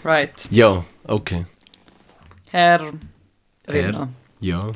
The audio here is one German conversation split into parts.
Right. Ja, okay. Herr Renner. Ja.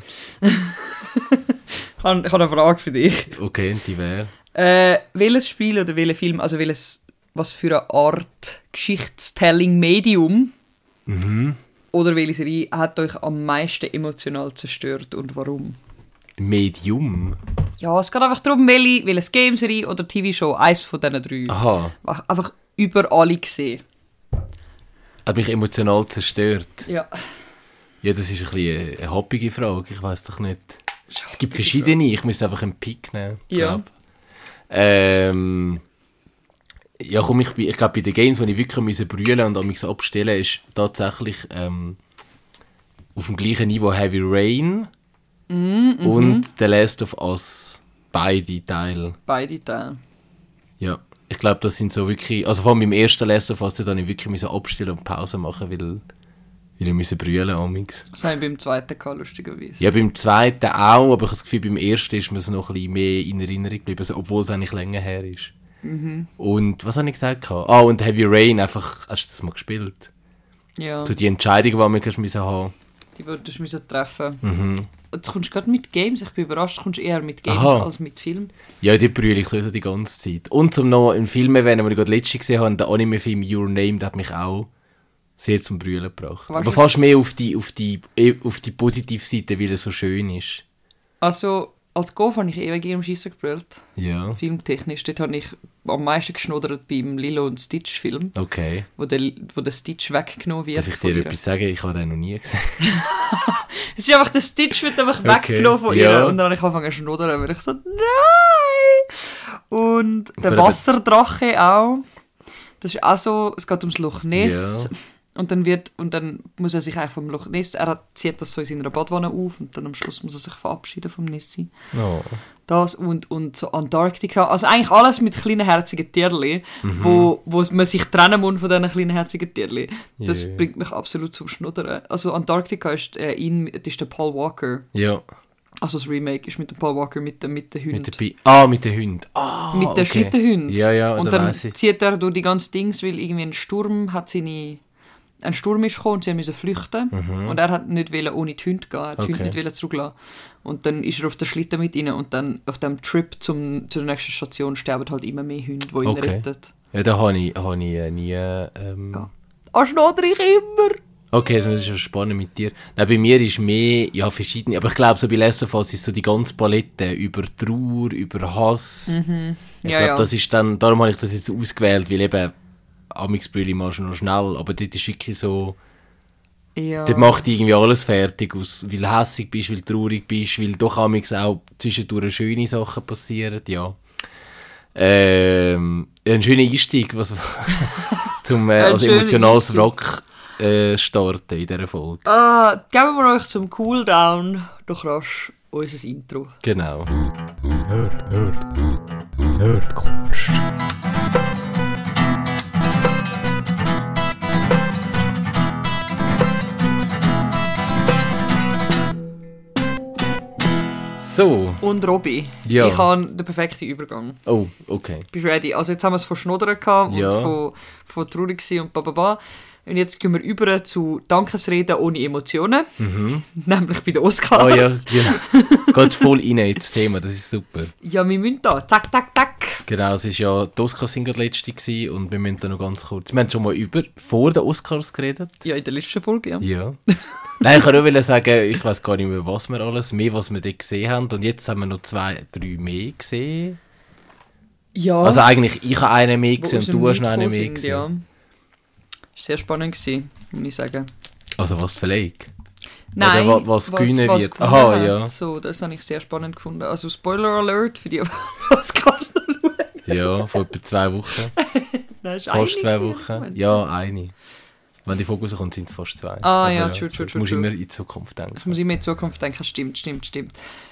Ich habe eine Frage für dich. Okay, und die wäre? Welches Spiel oder welcher Film, also was für eine Art Geschichtstelling-Medium oder welche Serie hat euch am meisten emotional zerstört und warum? Medium? Ja, es geht einfach darum, welches Game, Serie oder TV-Show, eins von diesen 3. Aha. Einfach über alle gesehen. Hat mich emotional zerstört? Ja. Ja, das ist ein bisschen eine hoppige Frage, ich weiß doch nicht. Es Es gibt verschiedene, ich müsste einfach einen Pick nehmen. Ja. Ja, komm, ich glaube, bei den Games, die ich wirklich brüllen und mich abstellen ist tatsächlich auf dem gleichen Niveau Heavy Rain und The Last of Us. Beide Teile. Beide Teile. Ja, ich glaube, das sind so wirklich... Also vor allem beim ersten Last of Us, da musste ich wirklich abstellen und Pause machen, weil ich brüllen musste. Das habe ich beim zweiten gehabt, lustigerweise. Ja, beim zweiten auch, aber ich habe das Gefühl, beim ersten ist mir es noch ein bisschen mehr in Erinnerung geblieben, also, obwohl es eigentlich länger her ist. Und was habe ich gesagt? Und Heavy Rain, einfach, hast du das mal gespielt? Ja. So die Entscheidung, die man haben. Die würdest du treffen. Jetzt kommst du gerade mit Games, ich bin überrascht, kommst du eher mit Games als mit Film. Ja, die brülle ich sowieso die ganze Zeit. Und zum noch einen Film erwähnen, den ich gerade letztens gesehen habe, der Anime-Film Your Name, der hat mich auch sehr zum Brüllen gebracht. Aber fast mehr auf die positive Seite, weil er so schön ist. Also, als Golf habe ich ewig im Schiessen gebrüllt. Ja. Filmtechnisch. Dort habe ich am meisten geschnoddert beim Lilo und Stitch Film. Okay. Wo der Stitch weggenommen wird. Darf ich dir etwas sagen? Ich habe den noch nie gesehen. Es ist einfach, der Stitch wird einfach weggenommen von ihr. Und dann habe ich angefangen zu schnoddern, weil ich so, nein! Und der Wasserdrache auch. Das ist auch so, es geht ums Loch Ness. Ja. Und dann muss er sich eigentlich vom Loch Ness, zieht das so in seiner Badwanne auf und dann am Schluss muss er sich verabschieden vom Nessie. Oh. Das und so Antarktika. Also eigentlich alles mit kleinen herzigen Tierchen, wo man sich trennen muss von diesen kleinen herzigen Tierchen. Das bringt mich absolut zum Schnuddern. Also Antarktika ist der Paul Walker. Ja. Also das Remake ist mit dem Paul Walker mit den Hunden. Mit den Hunden. Mit den Schlittenhunden. Ja, und dann zieht er durch die ganzen Dings, weil irgendwie ein Sturm ist gekommen und sie mussten flüchten. Und er hat nicht ohne die Hunde gehen, er hat die Hunde nicht zurücklassen. Und dann ist er auf der Schlitten mit ihnen und dann auf dem Trip zur nächsten Station sterben halt immer mehr Hunde, die ihn retten. Ja, da habe ich nie... Schnodder ich immer! Okay, das ist schon spannend mit dir. Nein, bei mir ist mehr, verschiedene, aber ich glaube, so bei Last of Us ist so die ganze Palette über Trauer, über Hass. Ich glaube, das ist dann, darum habe ich das jetzt ausgewählt, weil eben Amixbrülli machst du noch schnell, aber dort ist wirklich so, dort macht irgendwie alles fertig, weil du hässig bist, weil du traurig bist, weil doch Amix auch zwischendurch schöne Sachen passieren, ja. Ein schöner Einstieg, zum als emotionales Rock starten in dieser Folge. Geben wir euch zum Cooldown doch rasch unser Intro. Genau. Nerdkunst. So. Und Robby, ich habe den perfekten Übergang. Oh, okay. Bist du ready? Also jetzt haben wir es von Schnoddern gehabt und von traurig gewesen und bababa. Und jetzt gehen wir über zu Dankesreden ohne Emotionen. Nämlich bei den Oscars. Oh ja, geht voll rein ins Thema, das ist super. Ja, wir müssen da, zack, zack, zack. Genau, es ist ja, die Oscars sind gerade letzte gewesen und wir müssen da noch ganz kurz, wir haben schon mal vor den Oscars geredet. Ja, in der letzten Folge, ja. Ja. Nein, ich kann nur sagen, ich weiß gar nicht mehr, was wir alles, mehr, was wir dort gesehen haben. Und jetzt haben wir noch 2, 3 mehr gesehen. Ja. Also eigentlich, ich habe einen mehr gesehen und du hast noch einen mehr gesehen. Ja. Das war sehr spannend gewesen, muss ich sagen. Also was vielleicht? Nein, oder was gewinnen wird. Aha, ja. So, das habe ich sehr spannend gefunden. Also Spoiler Alert für die Oscars noch schauen. Ja, vor etwa 2 Wochen. Nein, ist fast 2 Wochen. Ja, eine. Wenn die Folge rauskommt, sind es fast 2. Ah ja, true. Du musst immer in die Zukunft denken. Ich muss immer in die Zukunft denken, stimmt.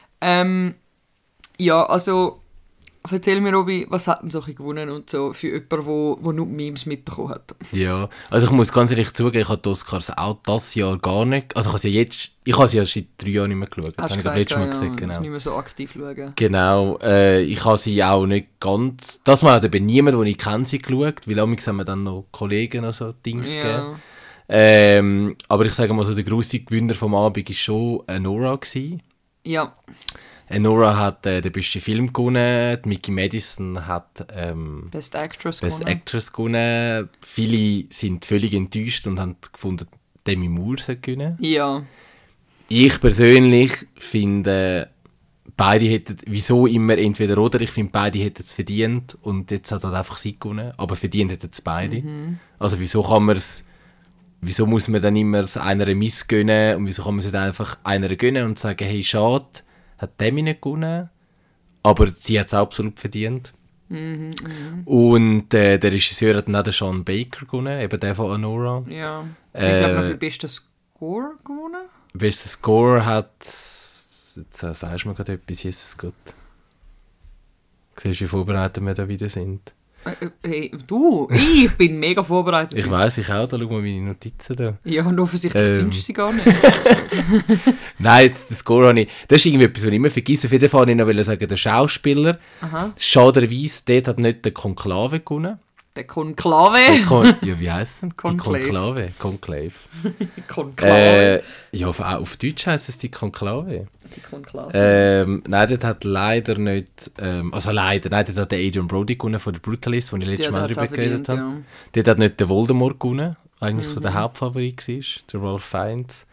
Ja, also erzähl mir, Robi, was hat denn so gewonnen und so für jemanden, der nur Memes mitbekommen hat? Ja, also ich muss ganz ehrlich zugeben, ich habe die Oscars auch dieses Jahr gar nicht, also ich habe sie ja seit 3 Jahren nicht mehr geschaut. Hast du gesagt, letztes Mal gesehen, genau. Ich nicht mehr so aktiv schauen. Genau, ich habe sie auch nicht ganz, das Mal hat eben niemand, den ich kenne, sie geschaut, weil amigs haben wir dann noch Kollegen und so Dings gegeben. Aber ich sage mal so, der grosse Gewinner vom Abend war schon Nora gewesen. Ja. Nora hat den besten Film gewonnen, Mickey Madison hat Best Actress gewonnen. Viele sind völlig enttäuscht und haben gefunden, Demi Moore sollte gewinnen. Ja. Ich persönlich finde, beide hätten, wieso immer entweder oder, ich finde, beide hätten es verdient und jetzt hat halt einfach sie gewonnen, aber verdient hätten es beide. Also wieso muss man dann immer einer Miss gönnen und wieso kann man es nicht einfach einer gönnen und sagen, hey, schade, hat Demi nicht gewonnen, aber sie hat es absolut verdient. Und der Regisseur hat dann auch den Sean Baker gewonnen, eben der von Anora. Ja, ich glaube noch für besten Score gewonnen. Besten Score hat, jetzt sagst du mir gerade etwas, Jesus Gott. Siehst du, wie vorbereitet wir da wieder sind? Hey, du, ich bin mega vorbereitet. Ich weiss, ich auch, da schau mal meine Notizen da. Ja, und offensichtlich findest du sie gar nicht. Nein, den Score habe ich, das ist irgendwie etwas, was ich immer vergesse. Auf jeden Fall wollte ich noch sagen, der Schauspieler, schaderweise, dort hat nicht der Konklave gewonnen. Der Konklave? Ja, wie heisst es? Konklave. Konklave. Konklave. Ja, auf Deutsch heisst es die Konklave. Die Konklave. Nein, dort hat leider nicht, dort hat der Adrian Brody gewonnen von der Brutalist, wo ich letztes Mal darüber geredet habe. Ja. Dort hat nicht der Voldemort gewonnen, eigentlich so der Hauptfavorit war, der Ralph Fiennes.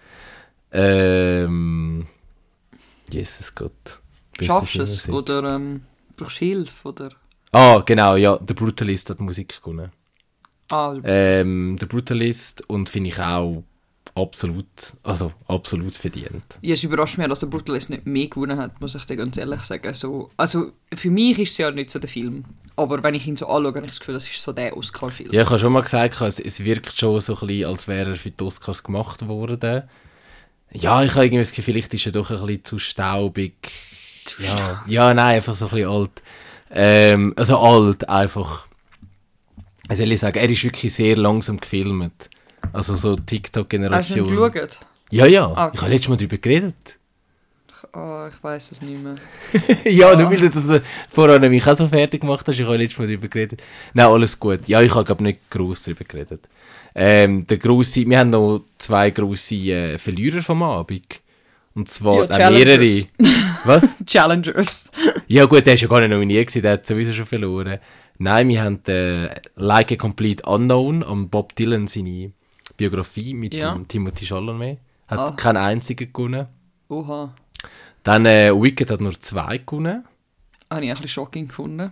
Jesus Gott. Schaffst du es? Oder brauchst du Hilfe? Oder? Genau, ja, der Brutalist hat Musik gewonnen. Der Brutalist und finde ich auch absolut verdient. Ja, es überrascht mich, dass der Brutalist nicht mehr gewonnen hat, muss ich dir ganz ehrlich sagen. So, also für mich ist es ja nicht so der Film, aber wenn ich ihn so anschaue, habe ich das Gefühl, das ist so der Oscar-Film. Ja, ich habe schon mal gesagt, es wirkt schon so ein bisschen, als wäre er für die Oscars gemacht worden. Ja, ich habe irgendwie das Gefühl, vielleicht ist er doch ein bisschen zu staubig. Ja, nein, einfach so ein bisschen alt. Also alt, einfach. Was soll ich sagen, er ist wirklich sehr langsam gefilmt. Also so TikTok-Generation. Hast du ihn geschaut? Ja. Okay. Ich habe letztes Mal darüber geredet. Ich weiss es nicht mehr. Ja, du willst vorher mich auch so fertig gemacht hast, ich habe letztes Mal darüber geredet. Nein, alles gut. Ja, ich habe glaube nicht gross darüber geredet. Wir haben noch 2 grosse Verlierer vom Abend. Und zwar mehrere. Was? Challengers. Ja gut, der war ja gar nicht nominiert gewesen, der hat sowieso schon verloren. Nein, wir haben Like a Complete Unknown an Bob Dylan seine Biografie mit dem Timothy Chalamet. Hat keinen einzigen gewonnen. Oha. Dann Wicked hat nur 2 gewonnen. Habe ich ein bisschen shocking gefunden.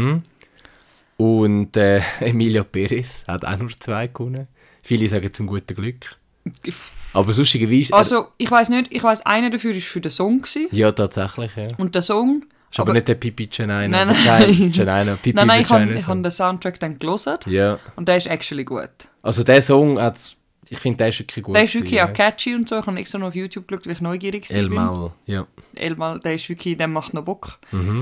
Und Emilia Perez hat auch nur 2 gewonnen. Viele sagen zum guten Glück. Aber lustigerweise... Also, ich weiss nicht, einer dafür war für den Song gewesen. Ja, tatsächlich, ja. Und der Song... Ist aber nicht der Pipi Janina. Nein, ich habe den Soundtrack dann gelesen. Ja. Und der ist actually gut. Also der Song hat... Ich finde, der ist wirklich gut. Der ist wirklich auch catchy und so. Ich habe extra noch auf YouTube geschaut, weil ich neugierig war. Elmal, ja. Elmal, der ist wirklich... Der macht noch Bock.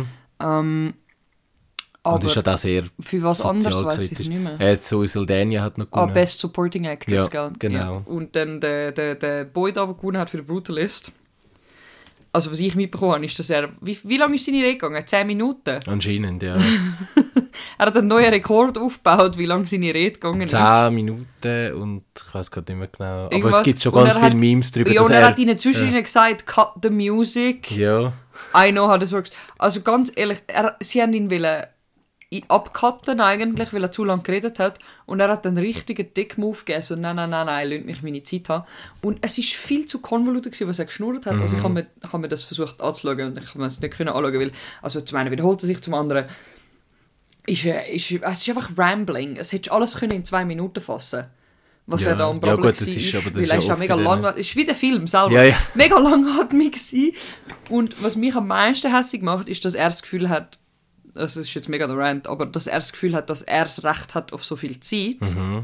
Aber und ist ja auch sehr für was anderes weiss ich nicht mehr. Zoe Saldana hat noch gewonnen. Best Supporting Actress, ja, genau. Ja. Und dann der Boy da, der gewonnen hat für den Brutalist. Also was ich mitbekommen habe, ist, dass er... Wie lange ist seine Rede gegangen? 10 Minuten? Anscheinend, ja. Er hat einen neuen Rekord aufgebaut, wie lange seine Rede gegangen ist. 10 Minuten und ich weiß gerade nicht mehr genau. Irgendwas, aber es gibt schon ganz viele Memes darüber. Ja, und er hat ihnen zwischen ihnen gesagt, cut the music. Ja. I know how this works. Also ganz ehrlich, sie haben ihn abcutten eigentlich, weil er zu lange geredet hat. Und er hat einen richtigen Dick-Move gegeben. So, nein, lasst mich meine Zeit haben. Und es war viel zu konvolutet, was er geschnurrt hat. Also ich habe mir das versucht anzuschauen und ich konnte es nicht anschauen, weil, also zum einen wiederholt er sich, zum anderen es ist einfach Rambling. Es hättest alles in 2 Minuten fassen, was er da am Problem war. Weil er ist ja mega lang. Es ist wie der Film selber. Ja. Mega langatmig gewesen. Und was mich am meisten hässlich macht, ist, dass er das Gefühl hat, das ist jetzt mega der Rant, aber dass er das Gefühl hat, dass er das Recht hat auf so viel Zeit.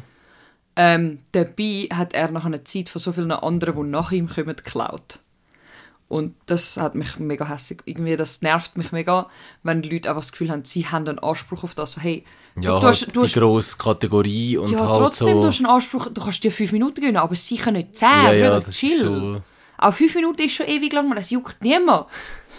Dabei hat er nach einer Zeit von so vielen anderen, die nach ihm kommen, geklaut. Und das hat mich mega hässlich. Irgendwie, das nervt mich mega, wenn die Leute einfach das Gefühl haben, sie haben einen Anspruch auf das. So, hey, ja, du hast die grosse Kategorie und ja, halt trotzdem, so... du hast einen Anspruch, du kannst dir 5 Minuten geben, aber sie können nicht 10. Ja, das chill. ist so... Auch 5 Minuten ist schon ewig lang, das juckt niemand.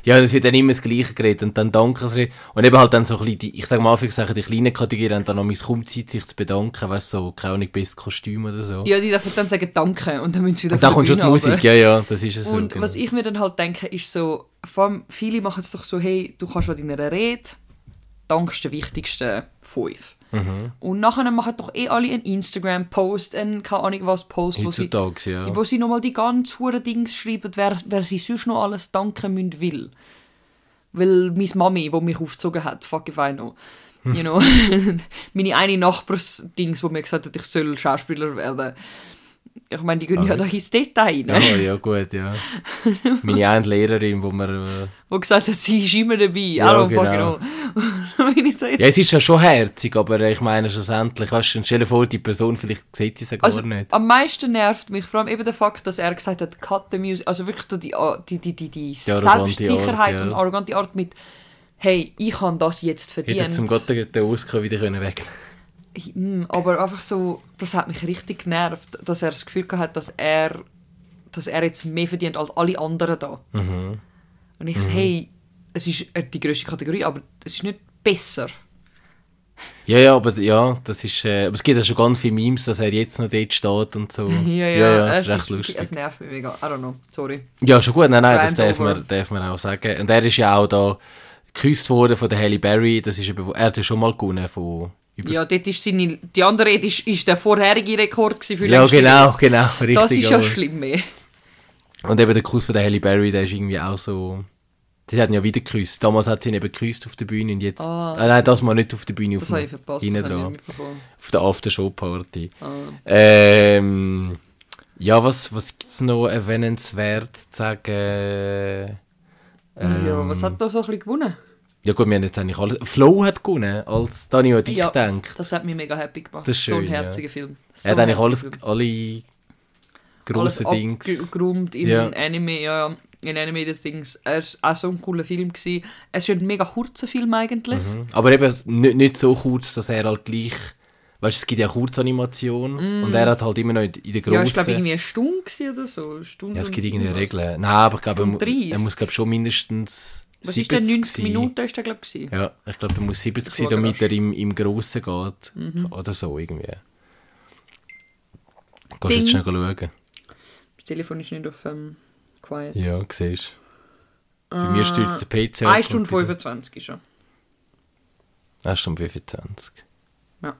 Ja, es wird dann immer das Gleiche geredet und dann Dankesrede. Und eben halt dann so ein bisschen, ich sage mal, die kleinen Kategorien haben dann noch kaum Zeit, sich zu bedanken, weißt du, so, keine Ahnung, bestes Kostüm oder so. Ja, die dürfen dann sagen Danke und dann müssen sie wieder und dann kommt schon die Musik, ja, das ist es so. Und genau. Was ich mir dann halt denke, ist so, vor allem viele machen es doch so, hey, du kannst an deiner Rede dankst den wichtigsten 5. Und nachher machen doch alle einen Instagram-Post, einen keine Ahnung was Post, wo sie nochmal die ganz hohen Dings schreiben, wer sie sonst noch alles danken müssen will. Weil meine Mami, die mich aufgezogen hat, fuck if I know, you know, meine eine Nachbarsdings, die mir gesagt hat, ich soll Schauspieler werden. Ich meine, die gehen ja da ins Detail rein. Ja, gut, ja. Meine eine Lehrerin, wo gesagt hat, sie ist immer dabei. Ja, genau. So ja, es ist ja schon herzig, aber ich meine schlussendlich, weißt du, stell dir vor, die Person, vielleicht sieht sie es gar nicht. Am meisten nervt mich vor allem eben der Fakt, dass er gesagt hat, cut the music, also wirklich so die Selbstsicherheit Art, ja. Und arrogante Art mit, hey, ich habe das jetzt verdient. Hätte zum Gott den Oscar wieder wegnehmen. Aber einfach so, das hat mich richtig genervt, dass er das Gefühl hat, dass er jetzt mehr verdient als alle anderen da. Und ich so, hey, es ist die grösste Kategorie, aber es ist nicht besser. Ja, aber ja, das ist, aber es gibt ja schon ganz viele Memes, dass er jetzt noch dort steht und so. Ja, das ist recht lustig. Es nervt mich mega, I don't know, sorry. Ja, schon gut, nein, das darf man auch sagen. Und er ist ja auch da geküsst worden von der Halle Berry, das ist er hat ja schon mal gewonnen von... Ja, dort ist die andere Rede ist der vorherige Rekord für ja, genau, richtig. Das ist ja schlimm mehr. Und eben der Kuss von der Halle Berry, der ist irgendwie auch so... Die hatten ja wieder geküsst. Damals hat sie ihn eben geküsst auf der Bühne und jetzt... nein, das mal nicht auf der Bühne. Das habe ich verpasst, das habe ich nicht mitbekommen. Auf der Aftershow-Party. Ja, was gibt es noch erwähnenswert zu sagen? Ja, was hat da so ein bisschen gewonnen? Ja gut, wir haben jetzt eigentlich alles... Flow hat gewonnen, als Dani und ich denkt. Das hat mich mega happy gemacht. Das ist schön, so ein herziger Film. So er hat eigentlich alle grossen Dinge... abgeräumt in Anime, in Animated Things. Es war auch so ein cooler Film gewesen. Es ist ein mega kurzer Film eigentlich. Aber eben nicht so kurz, dass er halt gleich... Weißt du, es gibt ja Kurzanimation und er hat halt immer noch in der grossen... Ja, ich glaube irgendwie eine Stunde oder so. Ja, es gibt irgendwie Regeln. Nein, aber ich glaube, er muss schon mindestens... Was ist denn 90 Minuten ist der, glaube ich? Ja, ich glaube, der muss 70 sein, damit er im Grossen geht. Oder so irgendwie. Gehst du jetzt schnell schauen? Das Telefon ist nicht auf Quiet. Ja, siehst du. Bei mir stürzt der PC 1 Stunde 25 ist er. 1 Stunde 25. Ja.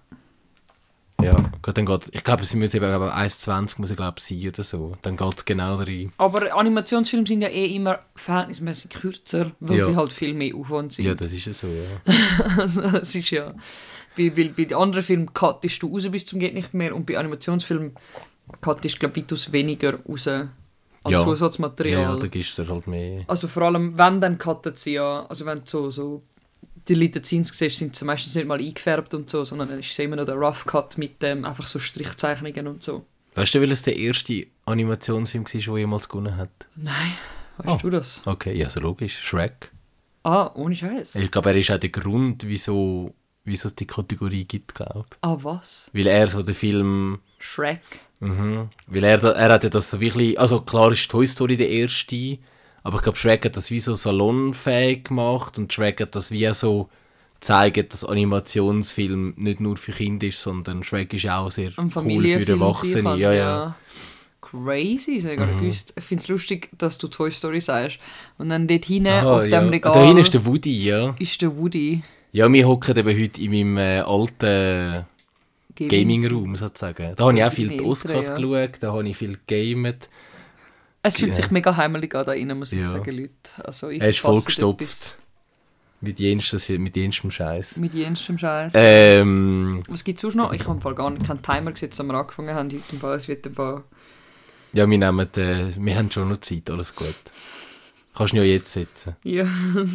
Ja, gut, dann geht's. Ich glaube, sie müssen eben 1,20 muss ich glaube sein oder so. Dann geht es genau rein. Aber Animationsfilme sind ja immer verhältnismäßig kürzer, weil sie halt viel mehr Aufwand sind. Ja, das ist ja so, ja. Also, es ist ja... Weil bei den anderen Filmen cuttest du raus bis zum geht nicht mehr und bei Animationsfilmen cuttest du, glaube ich, weitaus weniger raus an Zusatzmaterial. Ja, da gibst du halt mehr. Also vor allem, wenn dann cuttet sie ja... Also wenn du so Deleted Scenes siehst, sind sie meistens nicht mal eingefärbt und so, sondern dann ist es immer noch der Rough Cut mit einfach so Strichzeichnungen und so. Weißt du, welches der erste Animationsfilm war, der jemals gewonnen hat? Nein, weißt du das? Okay, ja, so logisch. Shrek. Ohne Scheiß. Ich glaube, er ist auch der Grund, wieso es die Kategorie gibt, glaube ich. Was? Weil er so den Film... Shrek. Weil er hat ja das so wirklich... Also klar ist Toy Story der erste... Aber ich glaube, Shrek hat das wie so salonfähig gemacht und Shrek hat das wie so gezeigt, dass Animationsfilm nicht nur für Kinder ist, sondern Shrek ist auch sehr cool für Erwachsene. Ja. Crazy, ich habe gar nicht gewusst. Ich finde es lustig, dass du Toy Story sagst. Und dann dort hinten auf dem Regal... Da hinten ist der Woody, ja. Ist der Woody. Ja, wir hocken eben heute in meinem alten Gaming-Raum, sozusagen. Da habe ich auch viel die Oscars geschaut, da habe ich viel gegamet. Es fühlt sich mega heimelig an da rein, muss ich sagen, Leute. Also, er ist vollgestopft. Mit jenstem Scheiß. Mit jenstem Scheiß. Was gibt es sonst noch? Ich habe im Fall gar nicht keinen Timer gesetzt, als wir angefangen haben. Heute im Fall, es wird im Fall... Ja, wir haben schon noch Zeit, alles gut. Kannst du ja jetzt setzen. Ja.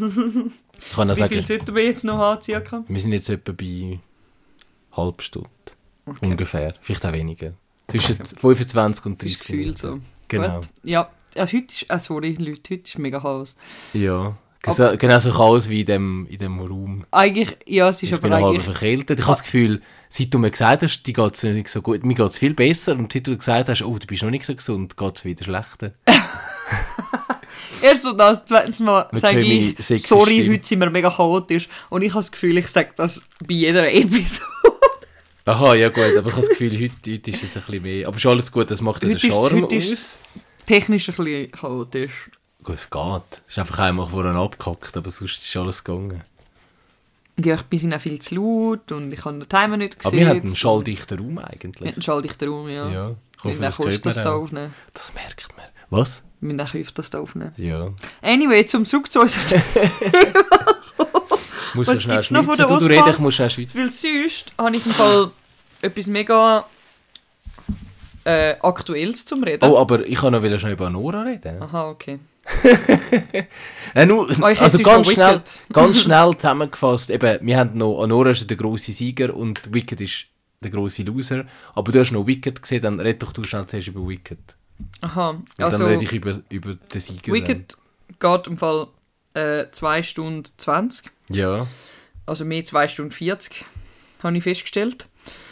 Ich kann auch Wie viel sollten wir jetzt noch haben, circa? Wir sind jetzt etwa bei halb Stunde. Okay. Ungefähr. Vielleicht auch weniger. Zwischen 25 und 30 das Gefühl so. Genau. Gut. Ja, also heute ist... sorry, Leute, heute ist mega Chaos. Ja. Genauso Chaos wie in dem Raum. Eigentlich, ja, es ist aber eigentlich... Ich bin verkältet. Ich habe das Gefühl, seit du mir gesagt hast, dir geht es nicht so gut, mir geht es viel besser. Und seit du gesagt hast, oh, du bist noch nicht so gesund, geht es wieder schlechter. Erst so das, zweitens Mal sage ich, sorry, heute sind wir mega chaotisch. Und ich habe das Gefühl, ich sage das bei jeder Episode. Aha, ja gut, aber ich habe das Gefühl, heute ist es ein bisschen mehr. Aber ist alles gut, das macht ja den Charme aus. Ist technisch ein bisschen chaotisch. Gut, es geht. Es ist einfach einmal vorhin abgehackt, aber sonst ist alles gegangen. Ja, wir sind auch viel zu laut und ich habe den Timer nicht gesehen. Aber wir haben einen schalldichten Raum eigentlich. Wir haben einen schalldichten Raum, ja. Ja, ich hoffe, das hört man auch. Aufnehmen. Das merkt man. Was? Wir müssen auch öfters da aufnehmen. Ja. Anyway, zum Zurück zu uns. Was gibt es noch von der Oscars? Weil sonst habe ich im Fall etwas mega Aktuelles zum Reden. Oh, aber ich kann noch schnell über Anora reden. Aha, okay. Also ganz schnell zusammengefasst, eben, wir haben noch, Anora ist der grosse Sieger und Wicked ist der grosse Loser, aber du hast noch Wicked gesehen, dann red doch du schnell zuerst über Wicked. Aha, also dann rede ich über den Sieger. Wicked geht im Fall 2 Stunden 20. Ja. Also mehr 2 Stunden 40, habe ich festgestellt.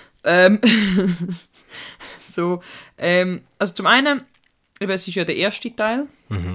So, also zum einen, eben, es ist ja der erste Teil.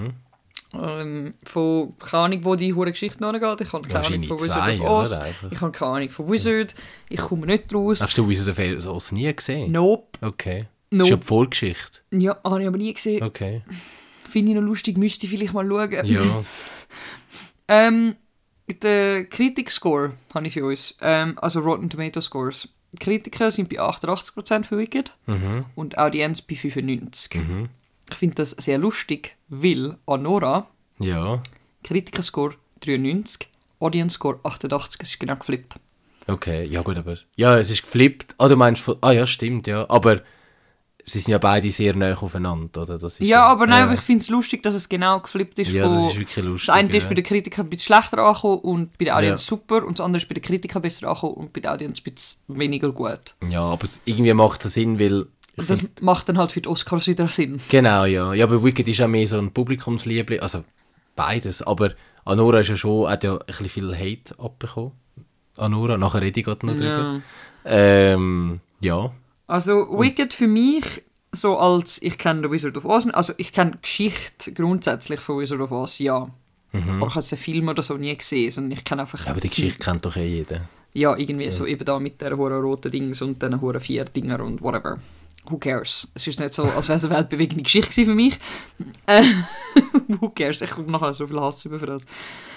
Von keine Ahnung, wo die hure Geschichte noch geht. Ich habe keine Ahnung von Wizard of Oz. Ich habe keine Ahnung von Wizard. Ich komme nicht raus. Hast du Wizard of Oz nie gesehen? Nope. Okay. Nope. Das ist ja die Vorgeschichte. Ja, habe ich aber nie gesehen. Okay. Finde ich noch lustig, müsste ich vielleicht mal schauen. Ja. Der Kritik-Score habe ich für uns. Also Rotten Tomato Scores. Die Kritiker sind bei 88% für Wicked und Audienz bei 95%. Ich finde das sehr lustig, weil Anora, Kritiker-Score 93, Audience-Score 88, es ist genau geflippt. Okay, ja gut, aber... Ja, es ist geflippt. Ah, du meinst... ja, stimmt, ja. Aber sie sind ja beide sehr nah aufeinander, oder? Das ist ja, aber nein, aber ich finde es lustig, dass es genau geflippt ist. Ja, das ist wirklich lustig. Das eine ist bei den Kritikern ein bisschen schlechter angekommen und bei der Audience super und das andere ist bei den Kritikern besser angekommen und bei der Audience ein bisschen weniger gut. Ja, aber irgendwie macht es Sinn, weil... Das macht dann halt für die Oscars wieder Sinn. Genau, ja. Ja, aber Wicked ist ja mehr so ein Publikumsliebling, also beides, aber Anora ist ja schon, hat ja ein bisschen viel Hate abbekommen. Anora, nachher rede ich gerade noch drüber. Ja. Also Wicked für mich, so als, ich kenne The Wizard of Oz, also ich kenne die Geschichte grundsätzlich von Wizard of Oz, ja. Aber ich habe einen Film oder so nie gesehen, sondern ich kenne einfach... Ja, aber die Geschichte kennt doch jeder. Ja, irgendwie so eben da mit der hohen roten Dings und den hohen 4 Dinger und whatever. Who cares? Es ist nicht so, als wäre es eine weltbewegende Geschichte für mich. Who cares? Ich komme nachher so viel Hass über für das.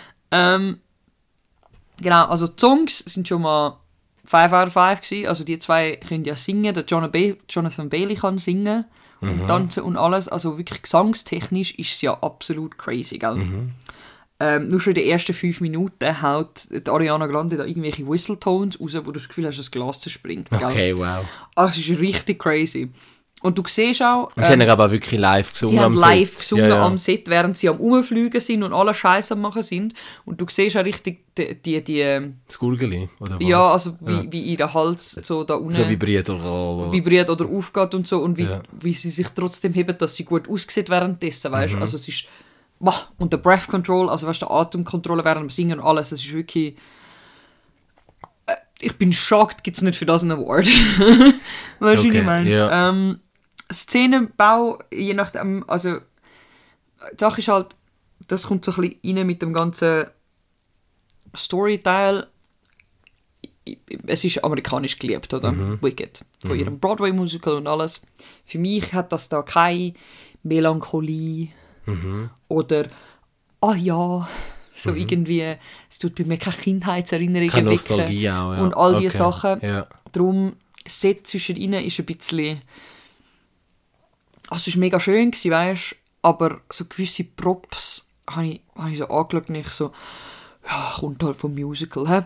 Genau, also die Songs sind schon mal 5 out of 5 gewesen. Also die zwei können ja singen. Der Jonathan Bailey kann singen und tanzen und alles. Also wirklich gesangstechnisch ist es ja absolut crazy, gell? Nur schon in den ersten 5 Minuten haut die Ariana Grande da irgendwelche Whistletones raus, wo du das Gefühl hast, das Glas zerspringt. Gell? Okay, wow. Also es ist richtig crazy. Und du siehst auch... Und sie haben aber wirklich live gesungen am Set. Sie haben live gesungen am Set, während sie am Rumfliegen sind und alle Scheiße am machen sind. Und du siehst auch richtig die das Gurgeli, oder was? Ja, also wie ihr Hals so da unten... So vibriert oder aufgeht und so. Und wie sie sich trotzdem heben, dass sie gut aussieht währenddessen, weißt du? Also es ist... Und der Breath Control, also weißt du, die Atemkontrolle während dem Singen und alles, das ist wirklich... ich bin schockt, gibt es nicht für das einen Award. Weißt du, was ich meine? Yeah. Szenenbau, je nachdem, also die Sache ist halt, das kommt so ein bisschen rein mit dem ganzen Storyteil. Es ist amerikanisch geliebt, oder? Wicked. Von ihrem Broadway-Musical und alles. Für mich hat das da keine Melancholie oder ja, so irgendwie, es tut bei mir keine Kindheitserinnerungen keine Nostalgie auch, ja. Und all diese Sachen. Ja. Darum, das Set zwischen ihnen ist ein bisschen... Also es war mega schön, weißt du, aber so gewisse Props habe ich so angeschaut und ich so, ja, kommt halt vom Musical, hä?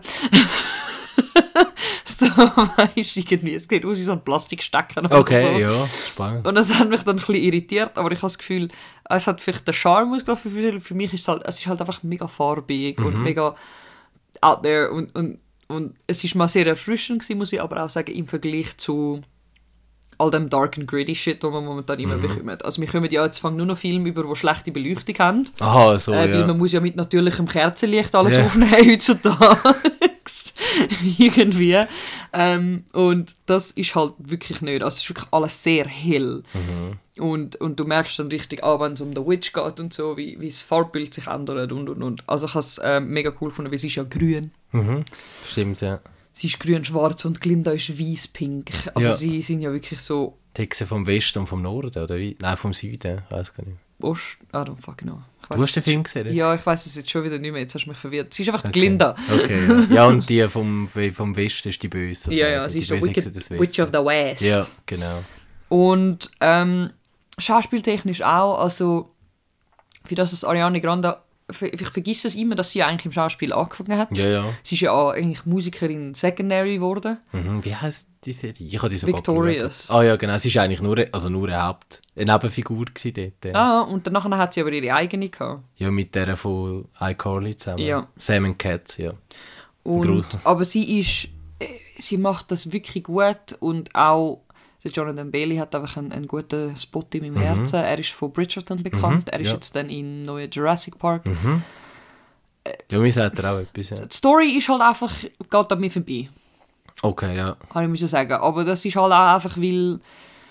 So, weißt du, irgendwie, es sieht aus wie so ein Plastikstecker oder okay, so. Ja, spannend. Und das hat mich dann ein bisschen irritiert, aber ich habe das Gefühl, es hat vielleicht den Charme ausgemacht, für mich ist es halt einfach mega farbig und mega out there und es ist mal sehr erfrischend gewesen, muss ich aber auch sagen, im Vergleich zu all dem dark and gritty Shit, den wir momentan immer bekommen. Also wir kommen ja jetzt nur noch Filme über, die schlechte Beleuchtung haben. Aha, so, weil man muss ja mit natürlichem Kerzenlicht alles aufnehmen heutzutage. irgendwie. Und das ist halt wirklich nicht. Also es ist wirklich alles sehr hell. Und du merkst dann richtig an, wenn es um The Witch geht und so, wie das Farbbild sich ändert und. Also ich habe es mega cool gefunden, weil sie ist ja grün. Stimmt, ja. Sie ist grün-schwarz und Glinda ist weiß-pink. Also sie sind ja wirklich so... Die Hexe vom Westen und vom Norden, oder wie? Nein, vom Süden, weiß gar nicht. I don't fucking know. Du hast den Film gesehen? Ja, ich weiss es jetzt schon wieder nicht mehr, jetzt hast du mich verwirrt. Sie ist einfach die Glinda. Okay, ja, und die vom Westen ist die Böse. Ja, sie ist die Witch of the West. Ja, genau. Und schauspieltechnisch auch, also für das es Ariana Grande, ich vergesse es immer, dass sie eigentlich im Schauspiel angefangen hat. Ja. Sie ist ja auch eigentlich Musikerin Secondary geworden. Wie heisst die Serie? Ich habe die Victorious. Ja, genau. Sie war eigentlich nur eine Nebenfigur dort. Und danach hat sie aber ihre eigene gehabt. Ja, mit der von iCarly zusammen. Ja. Sam and Cat, ja. Aber sie macht das wirklich gut und auch der Jonathan Bailey hat einfach einen guten Spot in meinem Herzen. Er ist von Bridgerton bekannt. Er ist jetzt dann im neuen Jurassic Park. Ja, mir sagt er auch etwas. Ja. Die Story ist halt einfach, geht an mir vorbei. Okay, ja. Kann ich sagen. Aber das ist halt auch einfach, weil...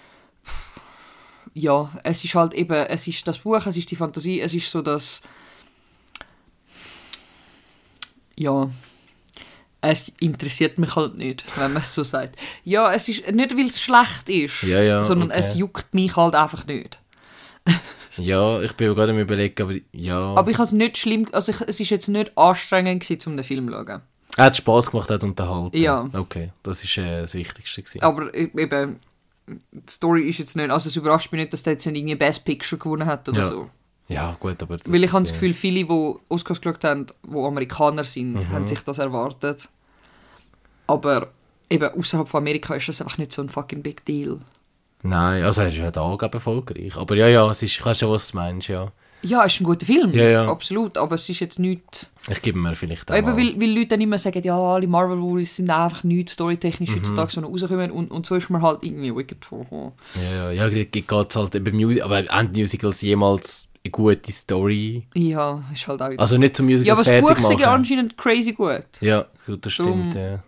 Ja, es ist halt eben... Es ist das Buch, es ist die Fantasie, es ist so das... Ja... Es interessiert mich halt nicht, wenn man es so sagt. Ja, es ist nicht, weil es schlecht ist, sondern es juckt mich halt einfach nicht. Ja, ich bin gerade am Überlegen, aber ja... Aber ich habe es nicht schlimm... Also es ist jetzt nicht anstrengend gewesen, um den Film zu schauen. Er hat Spass gemacht, hat unterhalten. Ja. Okay, das war das Wichtigste gewesen. Aber eben, die Story ist jetzt nicht... Also es überrascht mich nicht, dass der jetzt irgendwie Best Picture gewonnen hat oder so. Ja, gut, aber... Weil ich habe das Gefühl, viele, die Oscars geschaut haben, die Amerikaner sind, haben sich das erwartet. Aber eben außerhalb von Amerika ist das einfach nicht so ein fucking Big Deal. Nein, also er ist ja da erfolgreich. Aber ja, es ist, ich weiß schon, was du meinst, ja. Ja, es ist ein guter Film, ja. Absolut, aber es ist jetzt nichts... Ich gebe mir vielleicht auch eben, weil Leute dann immer sagen, ja, alle Marvel-Movies sind einfach nichts storytechnisch heutzutage so rauskommen und so ist man halt irgendwie Wicked vorgekommen. Ja, geht es halt über aber haben Musicals jemals eine gute Story? Ja, ist halt auch... Also nicht zum Musicals fertig machen. Ja, aber das Buch ist ja anscheinend crazy gut. Ja, gut, das stimmt, ja.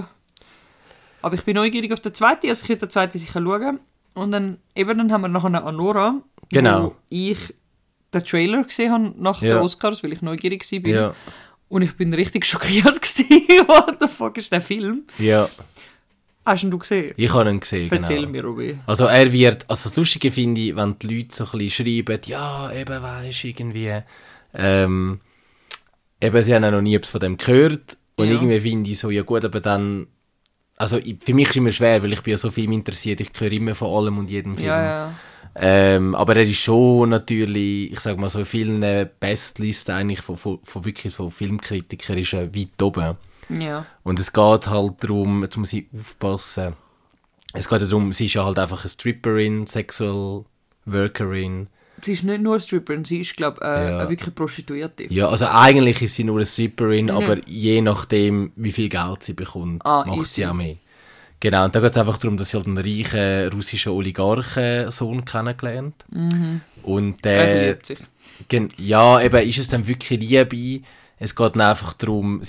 Aber ich bin neugierig auf den zweiten, also ich werde den zweiten sicher schauen. Und dann haben wir noch eine Anora, wo ich den Trailer gesehen habe nach den Oscars, weil ich neugierig war. Ja. Und ich bin richtig schockiert gewesen. What the fuck ist der Film? Ja. Hast du ihn gesehen? Ich habe ihn gesehen, Erzähl mir, Robi. Also das Lustige finde ich, wenn die Leute so ein bisschen schreiben, ja, eben, weisst irgendwie, eben, sie haben auch noch nie etwas von dem gehört. Und irgendwie finde ich so, ja gut, aber dann, also für mich ist es immer schwer, weil ich bin ja so viel interessiert, ich höre immer von allem und jedem Film. Ja. Aber er ist schon natürlich, ich sage mal so in vielen Bestlisten eigentlich von Filmkritikern ist er weit oben. Ja. Und es geht halt darum, jetzt muss ich aufpassen, es geht darum, sie ist ja halt einfach eine Stripperin, Sexual Workerin. Sie ist nicht nur eine Stripperin, sie ist, glaube ich, eine wirklich Prostituierte. Ja, also eigentlich ist sie nur eine Stripperin, aber je nachdem, wie viel Geld sie bekommt, macht sie auch mehr. Genau, und da geht es einfach darum, dass sie halt einen reichen russischen Oligarchen-Sohn kennengelernt. Und er verliebt sich. Ja, eben ist es dann wirklich Liebe. Es geht dann einfach darum,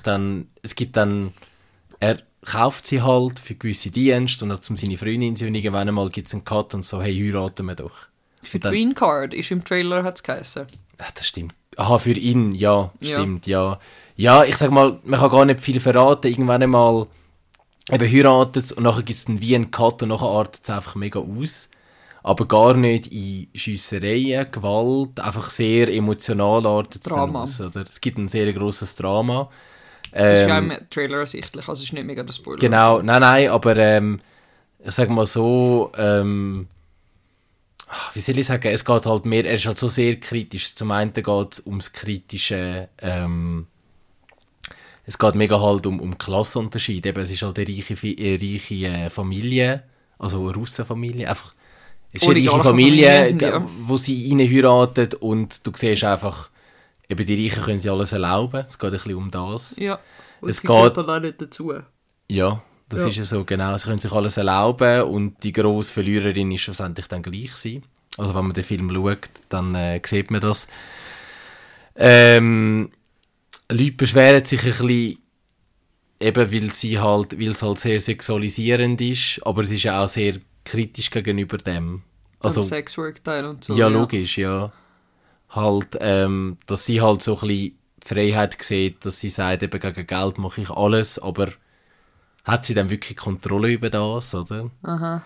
er kauft sie halt für gewisse Dienste und dann zum seine Freundin und irgendwann einmal gibt es einen Cut und so, hey, heiraten wir doch. Für die Green Card ist im Trailer, hat es geheißen. Ach, das stimmt. Aha, für ihn, ja, stimmt, ja. Ja, ich sag mal, man kann gar nicht viel verraten. Irgendwann einmal eben heiratet es und nachher gibt es dann wie einen Cut und nachher artet es einfach mega aus. Aber gar nicht in Schiessereien, Gewalt, einfach sehr emotional artet es dann aus. Oder? Es gibt ein sehr grosses Drama. Das ist ja im Trailer ersichtlich, also es ist nicht mega der Spoiler. Genau, nein, aber ich sag mal so, wie soll ich sagen, es geht halt mehr, er ist halt so sehr kritisch. Zum einen geht es ums kritische, es geht mega halt um Klassenunterschied. Eben, es ist halt eine reiche Familie, also eine Russenfamilie, einfach, es ist eine reiche Familie, wo sie rein heiratet und du siehst einfach, eben die Reichen können sich alles erlauben, es geht ein bisschen um das. Ja, und es geht allein nicht dazu. Ja, das ist ja so, genau, sie können sich alles erlauben und die grosse Verliererin ist schlussendlich dann gleich sie. Also wenn man den Film schaut, dann sieht man das. Leute beschweren sich ein bisschen, eben, weil es halt sehr sexualisierend ist, aber es ist ja auch sehr kritisch gegenüber dem. Also Sexwork-Teil und so. Ja, logisch, ja. Halt, dass sie halt so ein bisschen Freiheit sieht, dass sie sagt, eben gegen Geld mache ich alles, aber hat sie dann wirklich Kontrolle über das, oder? Aha.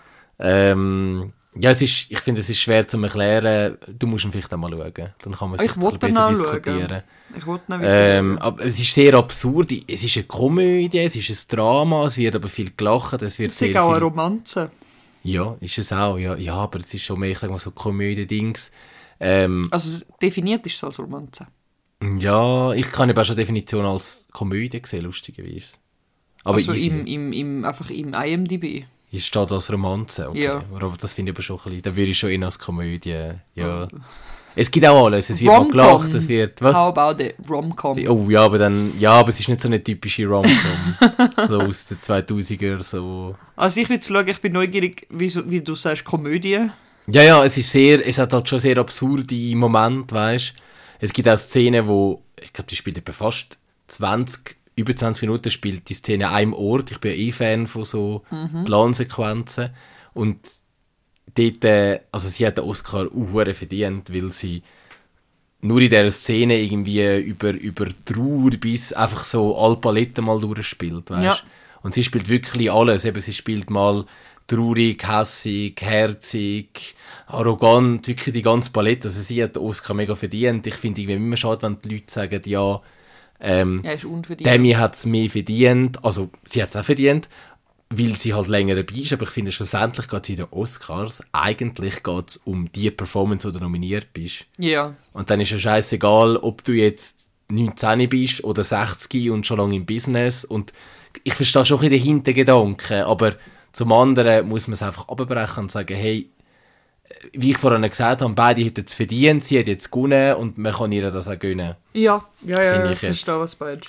Ja, ich finde, es ist schwer zu erklären. Du musst ihn vielleicht einmal schauen. Dann kann man es besser diskutieren. Ich wollte ihn aber es ist sehr absurd. Es ist eine Komödie, es ist ein Drama, es wird aber viel gelacht. Es ist auch eine Romanze. Ja, ist es auch. Ja, aber es ist schon mehr, ich sag mal, so Komödie-Dings. Also definiert ist es als Romanze? Ja, ich kann eben auch schon Definition als Komödie sehen, lustigerweise. Aber also einfach im IMDb? Es steht als Romanze, okay. Ja. Aber das finde ich aber schon ein bisschen, da würde ich schon eher als Komödie, ja. Es gibt auch alles, es wird mal gelacht, es wird, was? How about the Rom-Com? Oh ja, aber es ist nicht so eine typische Rom-Com, so aus den 2000er, so. Also ich will schauen, ich bin neugierig, wie du sagst, Komödie. Ja, es hat halt schon sehr absurde Momente, weißt. Es gibt auch Szenen, wo, ich glaube, die spielt etwa fast über 20 Minuten spielt die Szene an einem Ort. Ich bin ja Fan von so Plansequenzen. Und dort, also sie hat den Oscar auch verdient, weil sie nur in dieser Szene irgendwie über Trauer bis einfach so alle Paletten mal durchspielt, weißt? Ja. Und sie spielt wirklich alles. Eben, sie spielt mal traurig, hässig, herzig, arrogant, wirklich die ganze Palette. Also sie hat den Oscar mega verdient. Ich finde irgendwie immer schade, wenn die Leute sagen, ja, ist unverdient. Demi hat es mehr verdient, also sie hat es auch verdient, weil sie halt länger dabei ist, aber ich finde schlussendlich geht es in den Oscars, eigentlich geht es um die Performance, wo du nominiert bist. Ja. Und dann ist es scheißegal, ob du jetzt 19 bist oder 60 und schon lange im Business, und ich verstehe schon ein bisschen den Hintergedanken, aber zum anderen muss man es einfach abbrechen und sagen, hey, wie ich vorhin gesagt habe, beide hätten es verdient, sie hat jetzt gewonnen und man kann ihr das auch gönnen. Ja, ich verstehe, was bei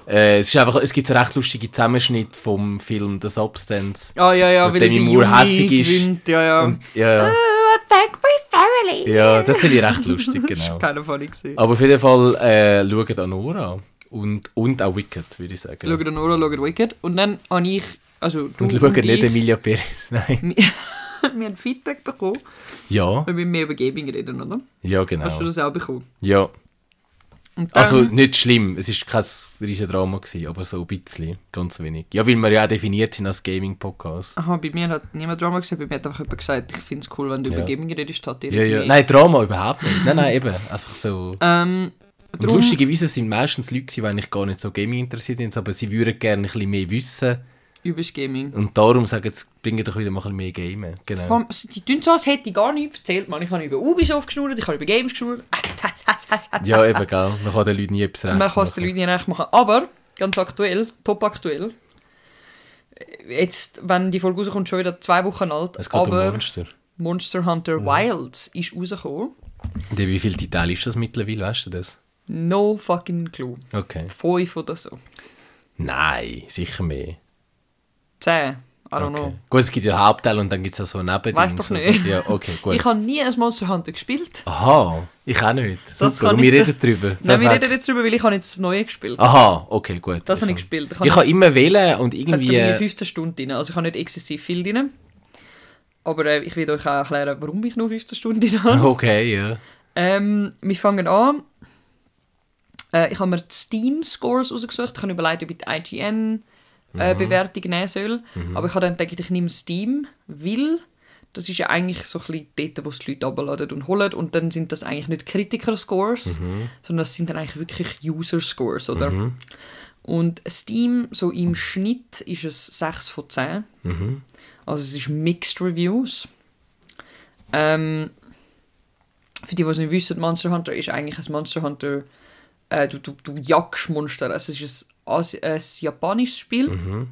es gibt so recht lustige Zusammenschnitte vom Film The Substance. Ja, weil Demi Moore hässig ist. Gewinnt, ja. Und, ja. Oh, thank my family. Ja, das finde ich recht lustig, genau. Das war keine Funny gewesen. Aber auf jeden Fall schaut Anora und auch Wicked, würde ich sagen. Schaut Anora, schaut Wicked. Und dann habe ich, also du und schaut nicht Emilia Perez, nein. Wir haben Feedback bekommen. Ja. Weil wir mehr über Gaming reden, oder? Ja, genau. Hast du das auch bekommen? Ja. Und dann, also nicht schlimm, es war kein riesen Drama gewesen, aber so ein bisschen, ganz wenig. Ja, weil wir ja auch definiert sind als Gaming-Podcast. Aha, bei mir hat niemand Drama gesagt, bei mir hat einfach jemand gesagt, ich finde es cool, wenn du über Gaming redest. Ja. Nein, Drama überhaupt nicht. Nein, eben, einfach so. Und lustigerweise sind meistens Leute, die eigentlich gar nicht so Gaming interessiert sind, aber sie würden gerne ein bisschen mehr wissen. Über das Gaming. Und darum sagen sie, bringen doch wieder mal ein bisschen mehr Gamen. Genau. Die tun so, als hätte ich gar nichts erzählt. Man. Ich habe über Ubisoft geschnurrt, ich habe über Games geschnurrt. Ja, eben, gell. Man kann den Leuten nie etwas recht machen. Man kann es den Leuten nie recht machen. Aber, ganz aktuell, top aktuell, jetzt, wenn die Folge rauskommt, schon wieder 2 Wochen alt. Es geht um Monster. Monster Hunter Wilds ist rausgekommen. Und wie viel Teil ist das mittlerweile, weißt du das? No fucking clue. Okay. 5 oder so. Nein, sicher mehr. 10. I don't know. Gut, es gibt ja Hauptteil und dann gibt es auch so Nebendinge. Weiss doch nicht. Ja, okay, gut. Ich habe nie ein Monster Hunter gespielt. Aha, ich auch nicht. Das super, und wir reden drüber. Nein, wir reden jetzt drüber, weil ich habe jetzt das Neue gespielt. Aha, okay, gut. Das habe ich gespielt. Ich habe immer wählen und irgendwie... Ich habe 15 Stunden drin, also ich habe nicht exzessiv viel drin. Aber ich werde euch auch erklären, warum ich nur 15 Stunden drin habe. Okay, ja. Wir fangen an. Ich habe mir die Steam-Scores rausgesucht. Ich habe überlegt, ob ich die IGN... Bewertung nehmen soll. Aber ich habe dann gedacht, ich nehme Steam, weil das ist ja eigentlich so ein bisschen dort, wo es die Leute runterladen und holen. Und dann sind das eigentlich nicht Kritiker-Scores, sondern das sind dann eigentlich wirklich User-Scores, oder? Und Steam, so im Schnitt ist es 6 von 10. Also es ist Mixed Reviews. Für die, die es nicht wissen, Monster Hunter ist eigentlich ein Monster Hunter, du jagst Monster. Also es ist ein japanisches Spiel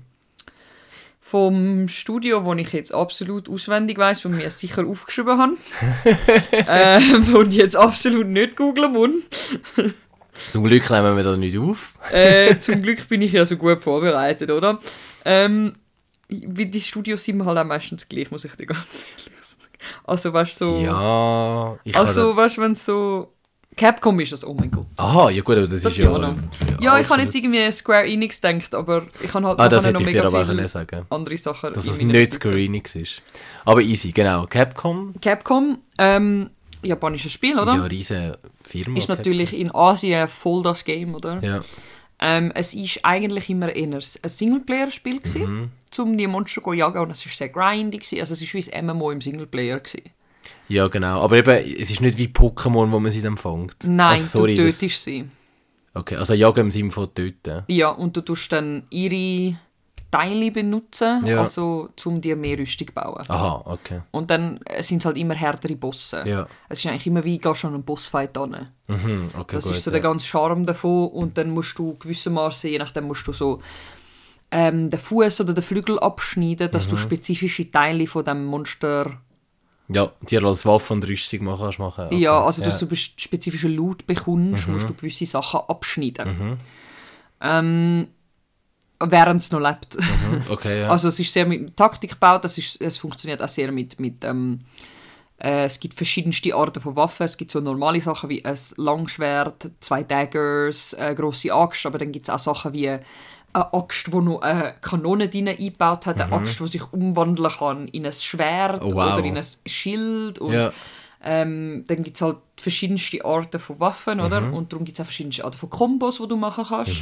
vom Studio, das ich jetzt absolut auswendig weiss und mir sicher aufgeschrieben habe. Und jetzt absolut nicht googeln muss. Zum Glück nehmen wir da nicht auf. Zum Glück bin ich ja so gut vorbereitet, oder? Wie die Studios sind halt auch meistens gleich, muss ich dir ganz ehrlich sagen. Also weißt du, so... Ja... Also weißt du, wenn es so... Capcom ist das, oh mein Gott. Aha, ja gut, aber das ist ja... Ja, ich habe jetzt irgendwie Square Enix gedacht, aber ich habe halt das hätte noch ich dir mega aber viele sagen. andere Sachen. Dass es nicht Square Enix ist. Aber easy, genau. Capcom, japanisches Spiel, oder? ja, riesen Firma. Ist natürlich in Asien voll das Game, oder? Ja. Es war eigentlich immer eher ein Singleplayer-Spiel, um die Monster zu jagen, und es war sehr grindy, also es war wie ein MMO im Singleplayer. Ja, genau. Aber eben, es ist nicht wie Pokémon, wo man sie dann fängt. Nein, also, sorry, du tötest sie. Okay, also jagen im Sinne von töten. Ja, und du tust dann ihre Teile benutzen, also um dir mehr Rüstung zu bauen. Aha, okay. Und dann sind es halt immer härtere Bosse. Ja. Es ist eigentlich immer wie, gehst du an einen Bossfight ran. Okay, das gut, ist so der ganze Charme davon. Und dann musst du gewissermaßen, je nachdem musst du so den Fuß oder den Flügel abschneiden, dass du spezifische Teile von dem Monster... Ja, dir als Waffe und Rüstung machen. Okay. Ja, also dass du spezifischen Loot bekommst, musst du gewisse Sachen abschneiden. Während es noch lebt. Okay, ja. Also es ist sehr mit Taktik gebaut, es funktioniert auch sehr mit es gibt verschiedenste Arten von Waffen. Es gibt so normale Sachen wie ein Langschwert, 2 Daggers, eine grosse Axt, aber dann gibt es auch Sachen wie eine Axt, die noch eine Kanone drin eingebaut hat, eine Axt, die sich umwandeln kann in ein Schwert oder in ein Schild. Und, dann gibt es halt verschiedenste Arten von Waffen, oder? Und darum gibt es auch verschiedenste Arten von Kombos, die du machen kannst.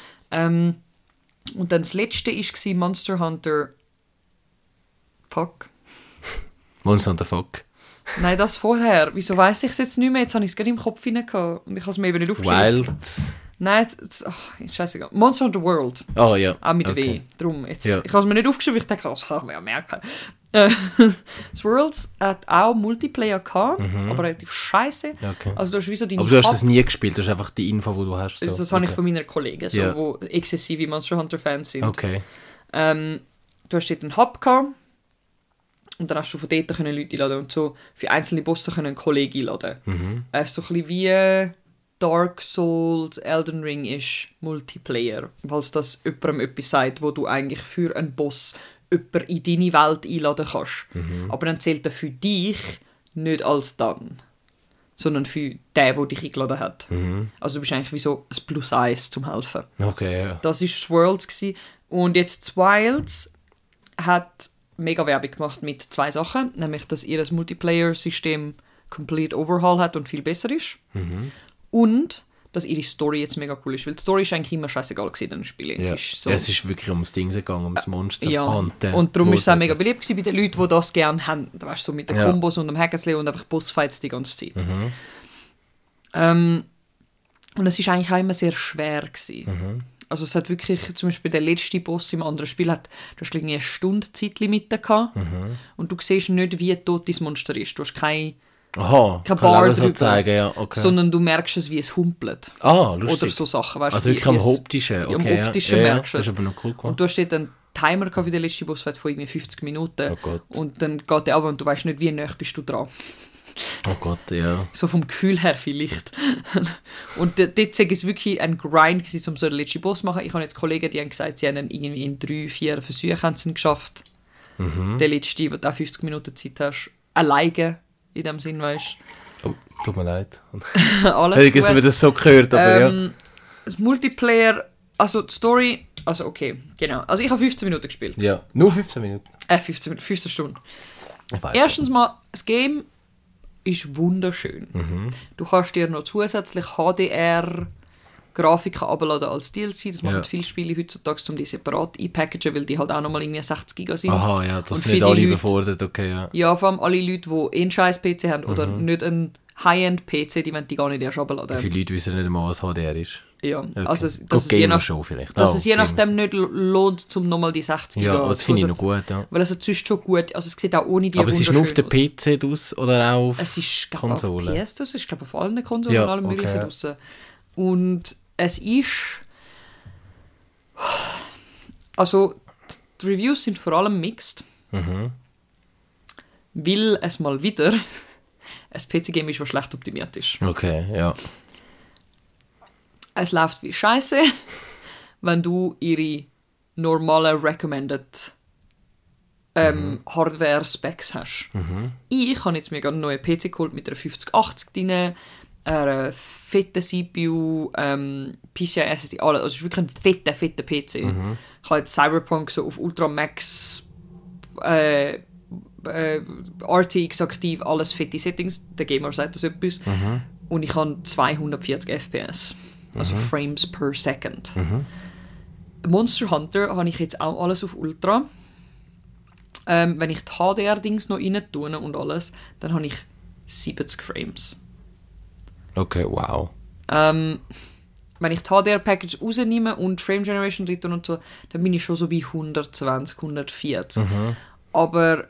Und dann das letzte war Monster Hunter... Fuck. Monster Hunter Fuck. Nein, das vorher. Wieso weiss ich es jetzt nicht mehr? Jetzt habe ich es gerade im Kopf hinein und ich habe es mir eben nicht aufgeschrieben. Wild... Nein, scheißegal. Monster Hunter World. Oh ja. Auch mit W. Darum, jetzt, ja. Ich habe es mir nicht aufgeschrieben, ich dachte, das kann man ja merken. Das Worlds hat auch Multiplayer gehabt, aber relativ scheiße. Okay. Also, du hast wie so deine aber du hast es nie gespielt, das ist einfach die Info, die du hast. So. Das habe ich von meinen Kollegen, so, die exzessive Monster Hunter Fans sind. Okay. Du hast dort einen Hub gehabt und dann hast du von dort Leute einladen und so für einzelne Bosse einen Kollegen einladen. So ein bisschen wie Dark Souls, Elden Ring ist Multiplayer, weil das jemandem etwas sagt, wo du eigentlich für einen Boss jemanden in deine Welt einladen kannst. Aber dann zählt er für dich nicht als dann, sondern für den, der dich eingeladen hat. Also du bist eigentlich wie so ein +1 zum Helfen. Okay, ja. Das war das Worlds gewesen. Und jetzt das Wilds hat mega Werbung gemacht mit 2 Sachen, nämlich dass ihr das Multiplayer-System Complete Overhaul hat und viel besser ist. Und dass ihre Story jetzt mega cool ist. Weil die Story ist eigentlich immer scheißegal gewesen in den Spielen. Ja. Es ist wirklich ums Ding gegangen, ums Monster. Und darum ist es auch mega beliebt gewesen bei den Leuten, die das gerne haben. Weißt, so mit den Kombos und dem Hack'n'Slay und einfach Bossfights die ganze Zeit. Und es war eigentlich auch immer sehr schwer gewesen. Also es hat wirklich, zum Beispiel der letzte Boss im anderen Spiel, du hast irgendwie eine Stunde Zeitlimite gehabt. Und du siehst nicht, wie tot dein Monster ist. Du hast kein Bar drüber, zeigen, ja, okay. sondern du merkst es, wie es humpelt. Lustig. Oder so Sachen. Weißt, also wirklich am Optischen. Okay, am Optischen merkst du es. Das ist aber noch cool gemacht. Und du hast dort einen Timer für den letzten Bossfight von irgendwie 50 Minuten. Oh Gott. Und dann geht der ab und du weißt nicht, wie nah bist du dran. Oh Gott, ja. So vom Gefühl her vielleicht. Und dort war es wirklich ein Grind, um so den letzten Boss zu machen. Ich habe jetzt Kollegen, die haben gesagt, sie haben irgendwie in 3-4 Versuchen geschafft. Der letzte, wo du auch 50 Minuten Zeit hast, alleine. In dem Sinn, weißt du. Oh, tut mir leid. Alles gut. Ich habe das so gehört, aber ja. Das Multiplayer, also die Story, also okay, genau. Also ich habe 15 Minuten gespielt. Ja, nur 15 Minuten? 15 Stunden. Erstens mal, das Game ist wunderschön. Du kannst dir noch zusätzlich HDR-Grafiken abladen als DLC. Das machen viele Spiele heutzutage, um die separat einpackagen, weil die halt auch nochmal irgendwie 60 GB sind. Aha, ja, das sind nicht alle überfordert, okay, ja. Ja, vor allem alle Leute, die einen scheiß PC haben oder nicht einen High-End-PC, die wollen die gar nicht erst abladen. Viele Leute wissen nicht einmal, was HDR ist. Ja, okay. also dass es je nachdem nicht lohnt, um nochmal die 60 Ja, aber das finde ich noch gut, ja. Weil es sonst schon gut, also es sieht auch ohne die aber es ist nur auf den PC aus oder auch auf es ist, Konsolen? Es ist, glaube ich, auf allen Konsolen und allem möglichen draussen. Und es ist... Also, die Reviews sind vor allem mixed. Weil es mal wieder ein PC-Game ist, das schlecht optimiert ist. Okay, ja. Es läuft wie Scheiße, wenn du ihre normalen Recommended Hardware-Specs hast. Ich habe jetzt mir gerade einen neuen PC geholt mit einer 5080 drin. eine fette CPU, PCI SSD, alles. Also es ist wirklich ein fetter PC. Ich habe jetzt Cyberpunk so auf Ultra Max RTX aktiv, alles fette Settings. Der Gamer sagt das etwas. Und ich habe 240 FPS. Also Frames per Second. Monster Hunter habe ich jetzt auch alles auf Ultra. Wenn ich die HDR-Dings noch rein tue und alles, dann habe ich 70 Frames. Okay, wow. Wenn ich die HDR-Package rausnehme und Frame Generation drin tue und so, dann bin ich schon so bei 120, 140. Aber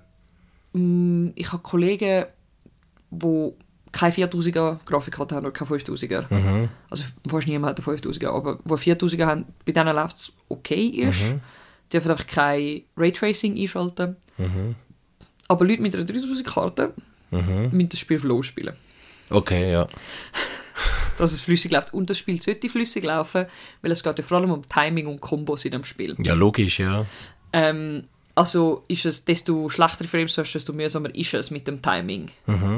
ich habe Kollegen, die keine 4000er Grafikkarte haben oder keine 5000er. Also fast niemand hat eine 5000er, aber die 4000er haben, bei denen läuft es okay ist. Die dürfen einfach kein Raytracing einschalten. Aber Leute mit einer 3000 Karte müssen das Spiel flow spielen. Okay, ja. Dass es flüssig läuft. Und das Spiel sollte flüssig laufen, weil es geht ja vor allem um Timing und Kombos in dem Spiel. Ja, logisch, ja. Also ist es, desto schlechtere Frames du hast, desto mühsamer ist es mit dem Timing.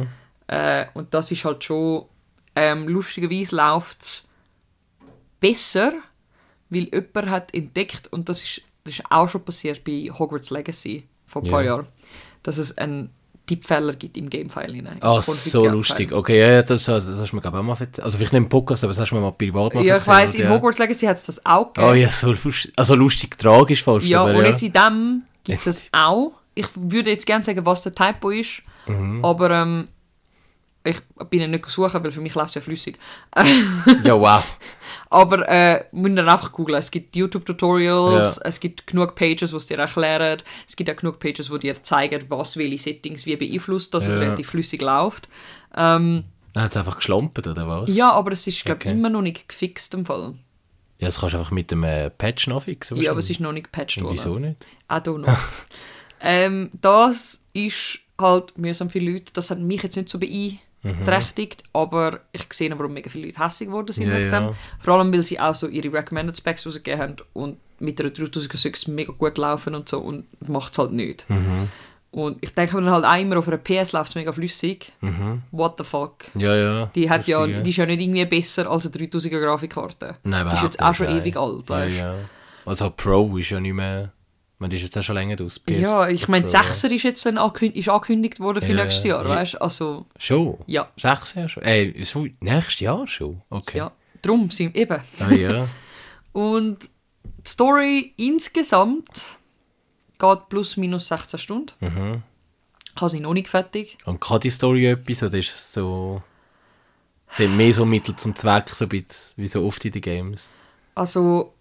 Und das ist halt schon... lustigerweise läuft es besser, weil jemand hat entdeckt, und das ist auch schon passiert bei Hogwarts Legacy vor ein paar Jahren, dass es einen Tippfehler gibt im Gamefile hinein. Ach, so lustig. Okay, ja, das hast du mir glaube ich auch mal erzählt. Also vielleicht nicht im Podcast, aber das hast du mir mal privat mal erzählt. Ja, ich weiss, in Hogwarts Legacy hat es das auch gegeben. Oh ja, so lustig. Also lustig, tragisch fast. Ja, aber und jetzt in dem gibt es auch. Ich würde jetzt gerne sagen, was der Typo ist, aber ich bin ja nicht suchen, weil für mich läuft es ja flüssig. Ja, wow. Aber müsst ihr einfach googlen. Es gibt YouTube-Tutorials, es gibt genug Pages, die es dir erklären. Es gibt auch genug Pages, die dir zeigen, was welche Settings wie beeinflusst, dass es relativ flüssig läuft. Hat es einfach geschlampt, oder was? Ja, aber es ist, glaube ich, immer noch nicht gefixt im Fall. Ja, das kannst du einfach mit dem Patch nachfixen. Ja, aber es ist noch nicht gepatcht worden. Wieso nicht? I don't know. Das ist halt mühsam für Leute. Das hat mich jetzt nicht so beeinträchtigt, aber ich sehe, warum mega viele Leute hässlich geworden sind wegen dem. Vor allem, weil sie auch so ihre Recommended Specs rausgegeben haben und mit der 3006 mega gut laufen und so, und macht es halt nicht. Und ich denke mir dann halt auch immer, auf einer PS läuft es mega flüssig. What the fuck? Ja, ja. Die ist ja nicht irgendwie besser als eine 3000er Grafikkarte. Nein, die ist jetzt auch schon ewig alt. Ja. Also Pro ist ja nicht mehr... Man ist jetzt auch schon länger aus. Ja, ich meine, 6er ist jetzt dann angekündigt worden für nächstes Jahr, weißt du? Also, schon? Ja. 6er schon? So nächstes Jahr schon? Okay. Ja, darum sind wir eben. Ah, ja. Und die Story insgesamt geht plus minus 16 Stunden. Ich habe sie noch nicht fertig. Und kann die Story etwas, oder ist es so... Sind mehr so Mittel zum Zweck, so ein bisschen, wie so oft in den Games? Also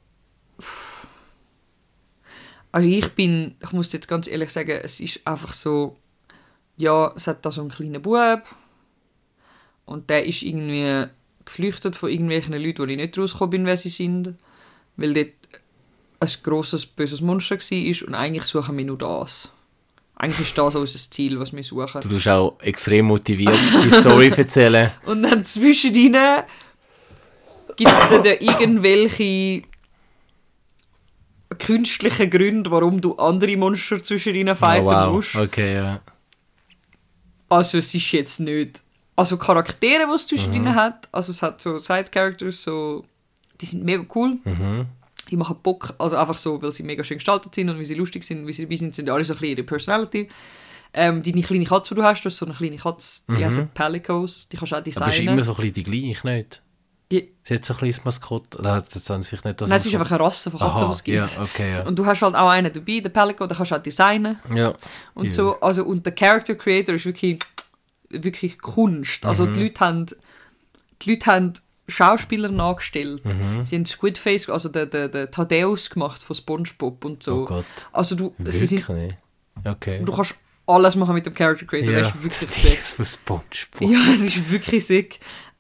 ich muss jetzt ganz ehrlich sagen, es ist einfach so, ja, es hat da so einen kleinen Bub und der ist irgendwie geflüchtet von irgendwelchen Leuten, die ich nicht rausgekommen bin, wer sie sind, weil dort ein grosses, böses Monster war und eigentlich suchen wir nur das. Eigentlich ist das unser Ziel, was wir suchen. Du tust auch extrem motiviert die Story erzählen. Und dann zwischendrin gibt es dann irgendwelche künstliche Gründe, warum du andere Monster zwischendrin fighten musst. Okay, ja. Also es ist jetzt nicht... Also Charaktere, die es zwischendrin hat, also es hat so Side-Characters, so, die sind mega cool. Die machen Bock, also einfach so, weil sie mega schön gestaltet sind und wie sie lustig sind, wie sie dabei sind alle so ein bisschen ihre Personality. Deine kleine Katze, die du hast so eine kleine Katze, die heißen Palicos, die kannst du auch designen. Aber ist immer so ein bisschen die gleiche, nicht? Ja. Sie hat so ein kleines Maskott, oder das haben sie nicht... Nein, es ist einfach eine Rasse von Katzen, die es gibt. Ja, okay, ja. Und du hast halt auch einen dabei, den Pelico, den kannst du auch designen. Ja. Und so, also, und der Character Creator ist wirklich Kunst. Also die Leute haben Schauspieler nachgestellt. Sie haben Squidface, also der Thaddeus gemacht von SpongeBob und so. Oh Gott. Also du kannst alles machen mit dem Character Creator, ja, das ist wirklich sick. Von SpongeBob. Ja, es ist wirklich sick.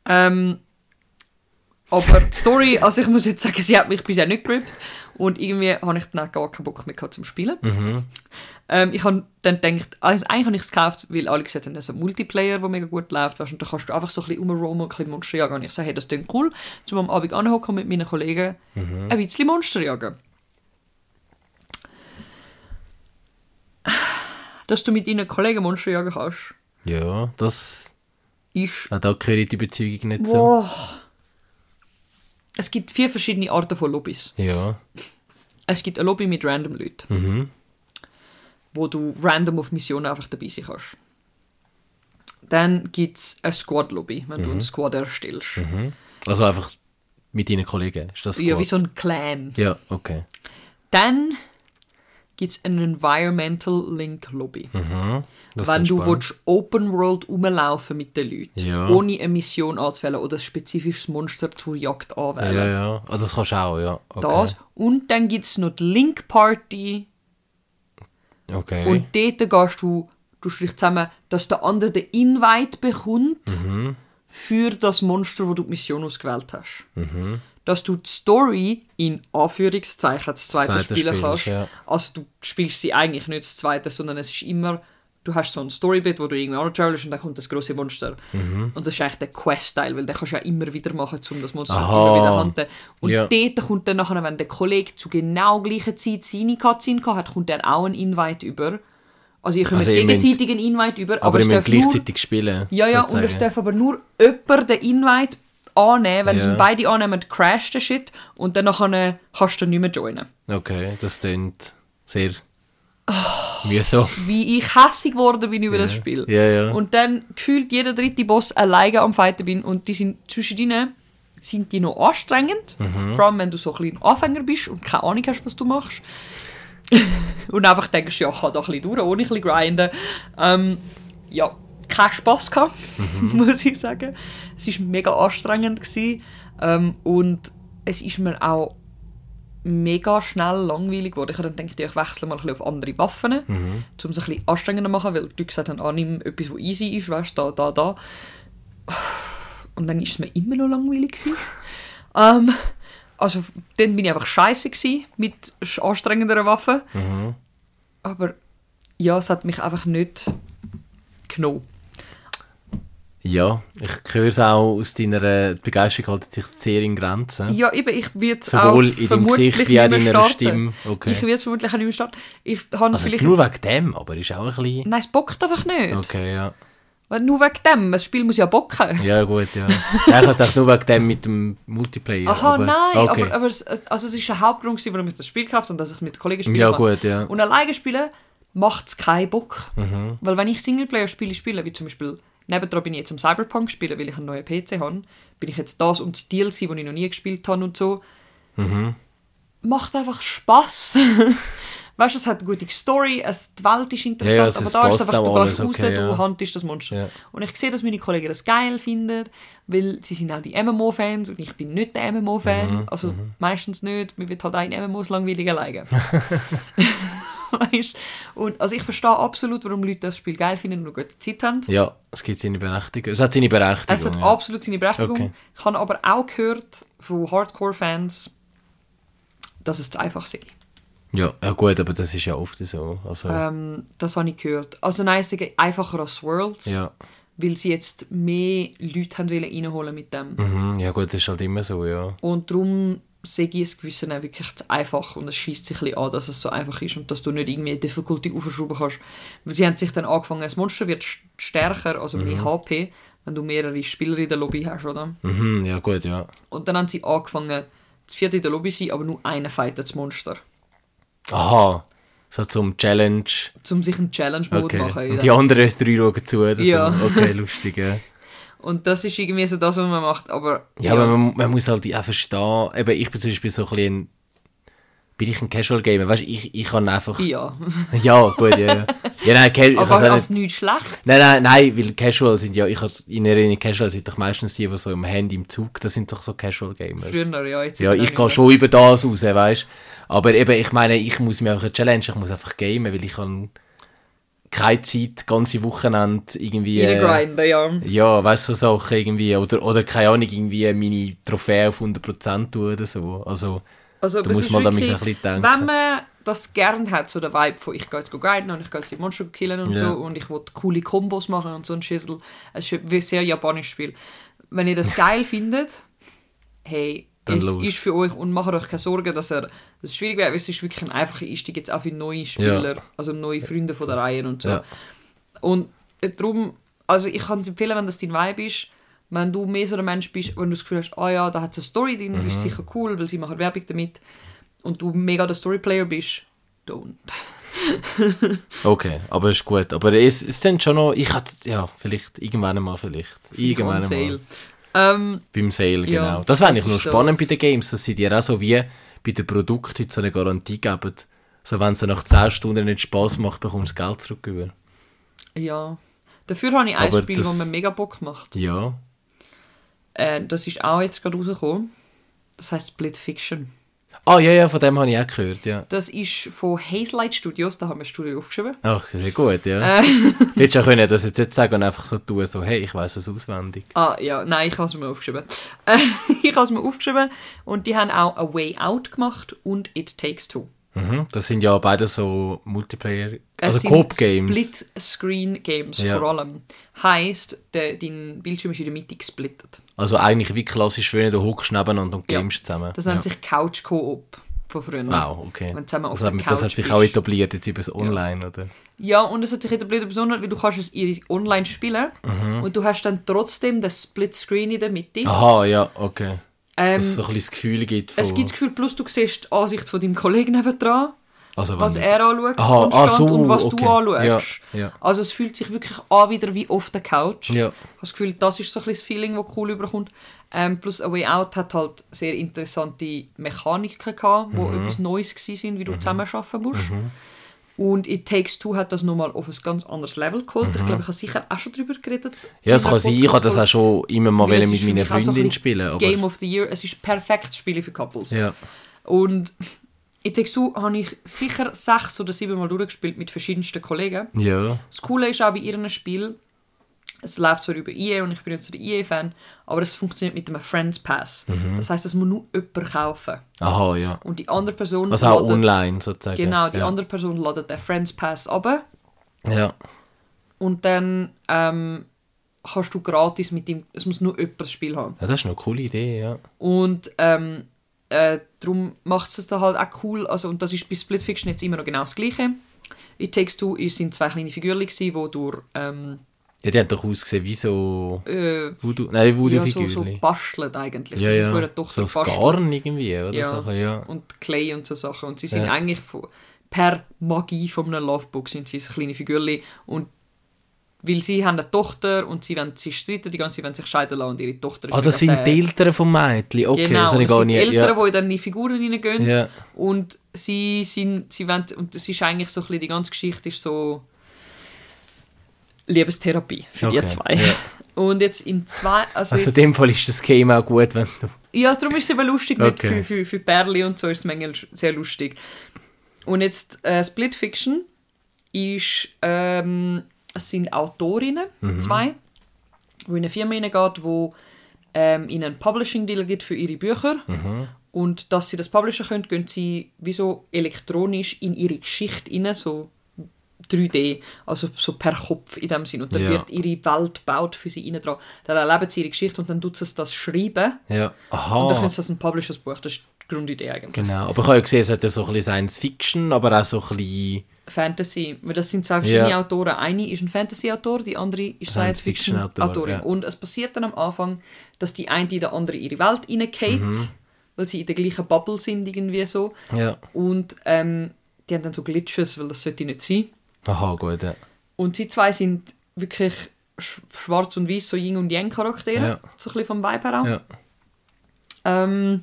Aber die Story, also ich muss jetzt sagen, sie hat mich bisher nicht gerippt und irgendwie habe ich dann auch gar keinen Bock mehr gehabt zum Spielen. Ich habe dann gedacht, also eigentlich habe ich es gekauft, weil alle gesagt haben, das ist ein Multiplayer, der mega gut läuft, weißt, und da kannst du einfach so ein bisschen rumroamen und ein bisschen Monster jagen. Und ich sage, hey, das klingt cool, zum am Abend anhocken mit meinen Kollegen ein bisschen Monster jagen. Dass du mit deinen Kollegen Monster jagen kannst. Ja, das ist... Da gehört die Überzeugung nicht so. Es gibt 4 verschiedene Arten von Lobbys. Ja. Es gibt eine Lobby mit random Leuten, wo du random auf Missionen einfach dabei sein kannst. Dann gibt es eine Squad-Lobby, wenn du einen Squad erstellst. Also einfach mit deinen Kollegen? Ist das Squad? Ja, wie so ein Clan. Ja, okay. Dann gibt es eine Environmental Link Lobby. Wenn du willst, Open World rumlaufen mit den Leuten, ohne eine Mission anzuwählen oder ein spezifisches Monster zur Jagd anwählen. Ja. Ah, das kannst du auch, ja. Okay. Das. Und dann gibt es noch die Link Party. Okay. Und dort gehst du dich zusammen, dass der andere den Invite bekommt für das Monster, wo du die Mission ausgewählt hast. Dass du die Story in Anführungszeichen das zweite spielen kannst. Ja. Also du spielst sie eigentlich nicht das zweite, sondern es ist immer, du hast so ein Storybit, wo du irgendwie antravelst und dann kommt das grosse Monster. Und das ist eigentlich der Quest-Teil, weil den kannst du ja immer wieder machen, um das Monster immer wieder zu handeln. Und dort kommt dann nachher, wenn der Kollege zu genau gleicher Zeit seine Cutscene hat, kommt dann auch ein Invite über. Also ihr könnt gegenseitig einen Invite über, aber ihr müsst gleichzeitig spielen. Ja, sozusagen. Und es darf aber nur jemand den Invite annehmen. Wenn sie beide annehmen, crasht der Shit und dann kannst du nicht mehr joinen. Okay, das klingt sehr mühsam. Wie ich hässig geworden bin über das Spiel. Ja. Und dann gefühlt jeder dritte Boss alleine am Fighten bin und die sind zwischen ihnen sind die noch anstrengend. Vor allem, wenn du so ein kleiner Anfänger bist und keine Ahnung hast, was du machst. Und einfach denkst, ja, ich kann da ein bisschen durch, ohne ein bisschen grinden. Keinen Spass gehabt, muss ich sagen. Es war mega anstrengend gewesen, und es ist mir auch mega schnell langweilig geworden. Ich habe dann gedacht, ich wechsle mal ein bisschen auf andere Waffen, um es ein bisschen anstrengender zu machen, weil die gesagt haben, nimm etwas, was easy ist, weißt du, da. Und dann war es mir immer noch langweilig gewesen. Also dann bin ich einfach scheiße gewesen, mit anstrengenderen Waffen. Aber ja, es hat mich einfach nicht genommen. Ja, ich höre es auch aus deiner Begeisterung, hält sich sehr in Grenzen. Ja, eben, ich würde es auch sowohl in deinem Gesicht wie auch in deiner Stimme. Okay. Ich würde es vermutlich auch nicht mehr starten. Also es ist nur wegen dem, aber ist auch ein bisschen... Nein, es bockt einfach nicht. Okay, ja. Weil nur wegen dem, das Spiel muss ja bocken. Ja, gut, ja. Ich habe es auch nur wegen dem mit dem Multiplayer. Aha, aber, nein, okay. aber es ist ein Hauptgrund, warum ich das Spiel gekauft habe und dass ich mit Kollegen spiele. Ja, gut, ja. Und alleine spielen macht es keinen Bock. Weil wenn ich Singleplayer-Spiele spiele, wie zum Beispiel... Nebendran bin ich jetzt am Cyberpunk spielen, weil ich einen neuen PC habe. Bin ich jetzt das und das DLC, das ich noch nie gespielt habe und so. Macht einfach Spass. Weißt du, es hat eine gute Story, die Welt ist interessant, aber da ist es einfach, du gehst raus, du hantest das Monster. Ja. Und ich sehe, dass meine Kollegen das geil finden, weil sie sind auch die MMO-Fans und ich bin nicht der MMO-Fan. Also meistens nicht, mir wird halt ein MMOs langweilig alleine. Weißt? Und also ich verstehe absolut, warum Leute das Spiel geil finden und eine gute Zeit haben. Ja, es gibt seine Berechtigung. Es hat seine Berechtigung. Es hat absolut seine Berechtigung. Okay. Ich habe aber auch gehört von Hardcore-Fans, dass es zu einfach sei. Ja, gut, aber das ist ja oft so. Also. Das habe ich gehört. Also nein, es sei einfacher als Worlds, weil sie jetzt mehr Leute haben reinholen mit dem. Ja gut, das ist halt immer so, ja. Und darum sehe ich es gewissen wirklich zu einfach und es schießt sich ein bisschen an, dass es so einfach ist und dass du nicht irgendwie Difficulty aufschrauben kannst. Weil sie haben sich dann angefangen, das Monster wird stärker, also mehr HP, wenn du mehrere Spieler in der Lobby hast, oder? Ja gut, ja. Und dann haben sie angefangen, das vierte in der Lobby zu sein, aber nur einer fightet das Monster. Aha, so zum Challenge. Zum sich einen Challenge-Mode machen. Und die anderen 3 schauen zu. Oder ja. So. Okay, lustig, ja. Und das ist irgendwie so das, was man macht, aber... Ja, aber man muss halt auch verstehen, eben, ich bin zum Beispiel so ein bisschen bin ich ein Casual-Gamer, weißt du, ich kann einfach... Ja. Ja, gut, ja. Ja, nein, aber als nichts Schlechtes? Nein, weil Casual sind ja, in Erinnerung Casual sind doch meistens die so im Handy im Zug, das sind doch so Casual-Gamers. Früher, ja. Jetzt ja, ich gehe schon über das raus, weißt du. Aber eben, ich meine, ich muss mir einfach eine Challenge, ich muss einfach gamen, weil ich kann... keine Zeit, ganze Wochenende irgendwie... Grinden, ja. Ja, weißt du, so Sachen irgendwie, oder keine Ahnung, irgendwie meine Trophäe auf 100% tun oder so. Also da muss man damit ein bisschen denken. Wenn man das gerne hat, so der Vibe von ich gehe jetzt grinden und ich gehe jetzt die Monster killen und so und ich will coole Kombos machen und so ein Schissel. Es ist ein sehr japanisches Spiel. Wenn ihr das geil findet, hey, es ist für euch und macht euch keine Sorgen, dass es schwierig wird. Es ist wirklich ein einfacher Einstieg jetzt auch für neue Spieler, also neue Freunde von der Reihe und so. Ja. Und darum, Also ich kann es empfehlen, wenn das dein Vibe ist, wenn du mehr so ein Mensch bist, wenn du das Gefühl hast, da hat es eine Story drin, das ist sicher cool, weil sie machen Werbung damit und du mega der Storyplayer bist, don't. Okay, aber ist gut. Aber es ist dann schon noch, ich hatte, vielleicht irgendwann einmal Irgendwann Sale. Beim Sale, genau. Das wäre eigentlich noch spannend bei den Games, dass sie dir auch so wie bei den Produkten so eine Garantie geben. So, wenn es nach 10 Stunden nicht Spass macht, bekommst du Geld zurück. Ja. Dafür habe ich ein Spiel, das mir mega Bock macht. Ja. Das ist auch jetzt gerade rausgekommen. Das heisst Split Fiction. Ja, von dem habe ich auch gehört, ja. Das ist von Hazelight Studios, da haben wir ein Studio aufgeschrieben. Ach, sehr gut, ja. Hättest du ja können das jetzt nicht sagen und einfach so tun, so, hey, ich weiss es auswendig. Ja, nein, ich habe es mir aufgeschrieben. Ich habe es mir aufgeschrieben und die haben auch A Way Out gemacht und It Takes Two. Das sind ja beide so Multiplayer, also Coop-Games. Split-Screen-Games vor allem. Heisst, dein Bildschirm ist in der Mitte gesplittet. Also eigentlich wie klassisch, wenn du hockst nebeneinander und games zusammen. Das nennt sich Couch-Coop von früher. Wow, okay. Wenn zusammen auf der Couch das hat sich auch etabliert jetzt über das Online, oder? Ja, und es hat sich etabliert besonders, weil du kannst es online spielen und du hast dann trotzdem das Split-Screen in der Mitte. Aha, ja, okay. Dass es so ein bisschen das Gefühl gibt von... Es gibt das Gefühl, plus du siehst die Ansicht von deinem Kollegen nebendran, also was er anschaut und was du anschaust. Ja. Also es fühlt sich wirklich an wieder wie auf der Couch. Ja. Ich habe das Gefühl, das ist so ein bisschen das Feeling, das cool überkommt. Plus A Way Out hat halt sehr interessante Mechaniken gehabt, die etwas Neues waren, wie du zusammenarbeiten musst. Und It Takes Two hat das nochmal auf ein ganz anderes Level geholt. Ich glaube, ich habe sicher auch schon darüber geredet. Ja, das kann sein. Ich habe das auch schon immer mal mit meiner Freundin spielen. Aber Game of the Year. Es ist perfektes Spiel für Couples. Ja. Und It Takes Two habe ich sicher 6 oder 7 Mal durchgespielt mit verschiedensten Kollegen. Ja. Das Coole ist auch bei ihrem Spiel, es läuft zwar über EA und ich bin jetzt der EA-Fan, aber es funktioniert mit einem Friends Pass. Das heisst, es muss nur jemand kaufen. Aha, ja. Und die andere Person... Also auch online sozusagen. Genau, die andere Person ladet den Friends Pass runter. Ja. Und dann kannst du gratis mit ihm... Es muss nur jemand das Spiel haben. Ja, das ist eine coole Idee, ja. Und darum macht es dann halt auch cool. Also, und das ist bei Split Fiction jetzt immer noch genau das Gleiche. It Takes Two sind 2 kleine Figürchen, die durch... Ja, die haben doch ausgesehen wie so... Voodoo-Figürchen. So bastelt eigentlich. Ja, sie ja. sind doch so das Garn irgendwie, oder? Ja. Sachen, ja. Und Clay und so Sachen. Und sie sind eigentlich per Magie von einem Lovebook sind sie so kleine Figürchen. Und weil sie haben eine Tochter und sie streiten die ganze Zeit, wenn sich scheiden lassen und ihre Tochter ist das sind die Eltern vom Mädchen, okay. Genau, das sind die Eltern, die in dann die Figuren reingehen. Ja. Und sie wollen, und es ist eigentlich so ein bisschen, die ganze Geschichte ist so Liebestherapie für die 2. Ja. Und jetzt in 2... Also in dem Fall ist das Game auch gut, wenn du... Ja, darum ist es eben lustig, für Perli und so ist es manchmal sehr lustig. Und jetzt Split Fiction ist... es sind Autorinnen, 2, die in eine Firma hineingeht, die ihnen einen Publishing-Deal gibt für ihre Bücher. Und dass sie das publishen können, gehen sie wie so elektronisch in ihre Geschichte rein, so 3D, also so per Kopf in dem Sinn. Und dann wird ihre Welt gebaut für sie rein dran. Dann erleben sie ihre Geschichte und dann tut sie das schreiben. Ja. Aha. Und dann können sie das ein Publishers-Buch. Das ist die Grundidee eigentlich. Genau, aber ich habe ja gesehen, es hat ja so ein bisschen Science-Fiction, aber auch so ein bisschen... Fantasy, weil das sind 2 verschiedene Autoren. Eine ist ein Fantasy-Autor, die andere ist Science-Fiction-Autorin. Und es passiert dann am Anfang, dass die eine in die andere ihre Welt reingeht, weil sie in der gleichen Bubble sind, irgendwie so. Ja. Und die haben dann so Glitches, weil das sollte nicht sein. Aha, gut, ja. Und sie 2 sind wirklich schwarz und weiß, so Yin und Yang Charaktere, so ein bisschen vom Vibe her auch. Ja.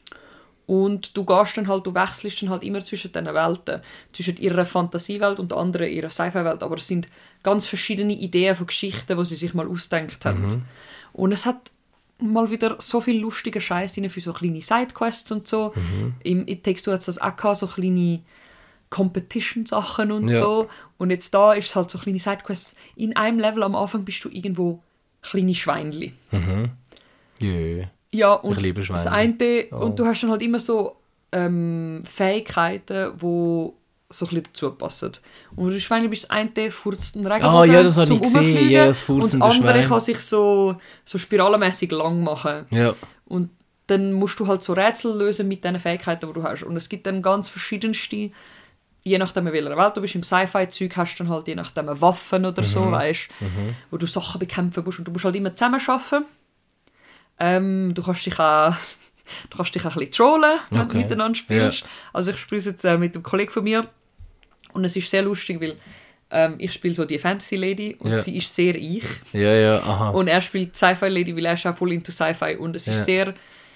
Und du wechselst dann halt immer zwischen diesen Welten, zwischen ihrer Fantasiewelt und der anderen ihrer Sci-Fi-Welt, aber es sind ganz verschiedene Ideen von Geschichten, die sie sich mal ausgedacht haben. Und es hat mal wieder so viel lustiger Scheiß drin für so kleine Sidequests und so. Im It Takes Two hat es das auch gehabt, so kleine Competition-Sachen und so. Und jetzt da ist es halt so kleine Sidequests. In einem Level am Anfang bist du irgendwo kleine Schweinli. Ja, und ich liebe Schweine. Das eine, und du hast dann halt immer so Fähigkeiten, die so ein bisschen dazu passen. Und das Schwein bist das eine, furzt einen Regenbogen das zum Umfliegen. Ja, das und das andere kann sich so spiralenmässig lang machen. Ja. Und dann musst du halt so Rätsel lösen mit den Fähigkeiten, die du hast. Und es gibt dann ganz verschiedenste je nachdem, in welcher Welt du bist, im Sci-Fi-Zeug hast du dann halt je nachdem Waffen oder so, weißt, wo du Sachen bekämpfen musst und du musst halt immer zusammen arbeiten. Du kannst dich auch ein bisschen trollen, wenn du miteinander spielst. Also ich spiele es jetzt mit einem Kollegen von mir und es ist sehr lustig, weil ich spiele so die Fantasy-Lady und sie ist sehr ich. Aha. Und er spielt Sci-Fi-Lady, weil er ist auch voll into Sci-Fi und es ist sehr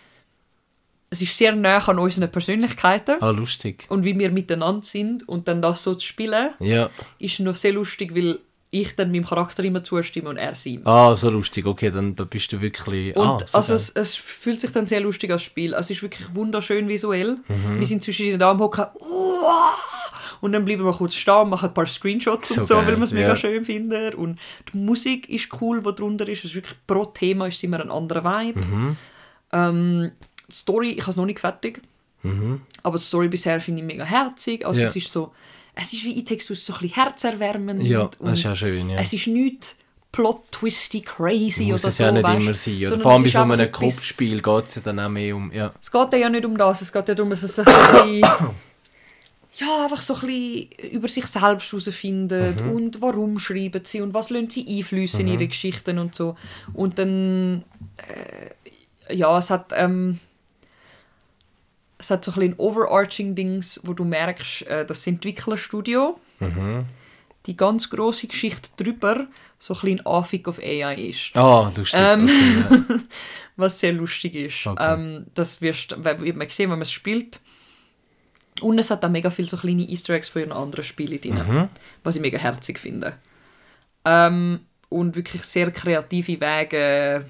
nah an unseren Persönlichkeiten. Ah, lustig. Und wie wir miteinander sind und dann das so zu spielen, ist noch sehr lustig, weil ich dann meinem Charakter immer zustimme und er ihm. Ah, so lustig. Okay, dann bist du wirklich... Und so es fühlt sich dann sehr lustig als Spiel. Also es ist wirklich wunderschön visuell. Wir sind zwischen da am Hocken. Und dann bleiben wir kurz stehen, machen ein paar Screenshots und so, weil wir es mega schön finden. Und die Musik ist cool, die drunter ist. Es ist wirklich, pro Thema ist immer ein anderer Vibe. Die Story, ich habe es noch nicht fertig. Aber die Story bisher finde ich mega herzig. Also es ist so, es ist wie It Takes Two, so ein bisschen herzerwärmend. Ja, das ist ja schön, ja. Es ist nicht plot-twisty, crazy muss oder es so. Ja nicht weißt, immer sein. Oder vor allem bei so einem Kopfspiel geht es ja dann auch mehr um... Ja. Es geht ja nicht um das, es geht ja darum, dass es sich so ein bisschen... einfach so ein bisschen über sich selbst herausfindet und warum schreiben sie und was lassen sie einfließen in ihre Geschichten und so. Und dann... es hat so ein bisschen overarching Dings, wo du merkst, das Entwicklerstudio, die ganz grosse Geschichte drüber, so ein bisschen Anfang auf AI ist. Ah, lustig. Was sehr lustig ist. Okay. Das wird man sehen, wenn man es spielt. Und es hat auch mega viele so kleine Easter Eggs von ihren anderen Spielen drin, was ich mega herzig finde. Und wirklich sehr kreative Wege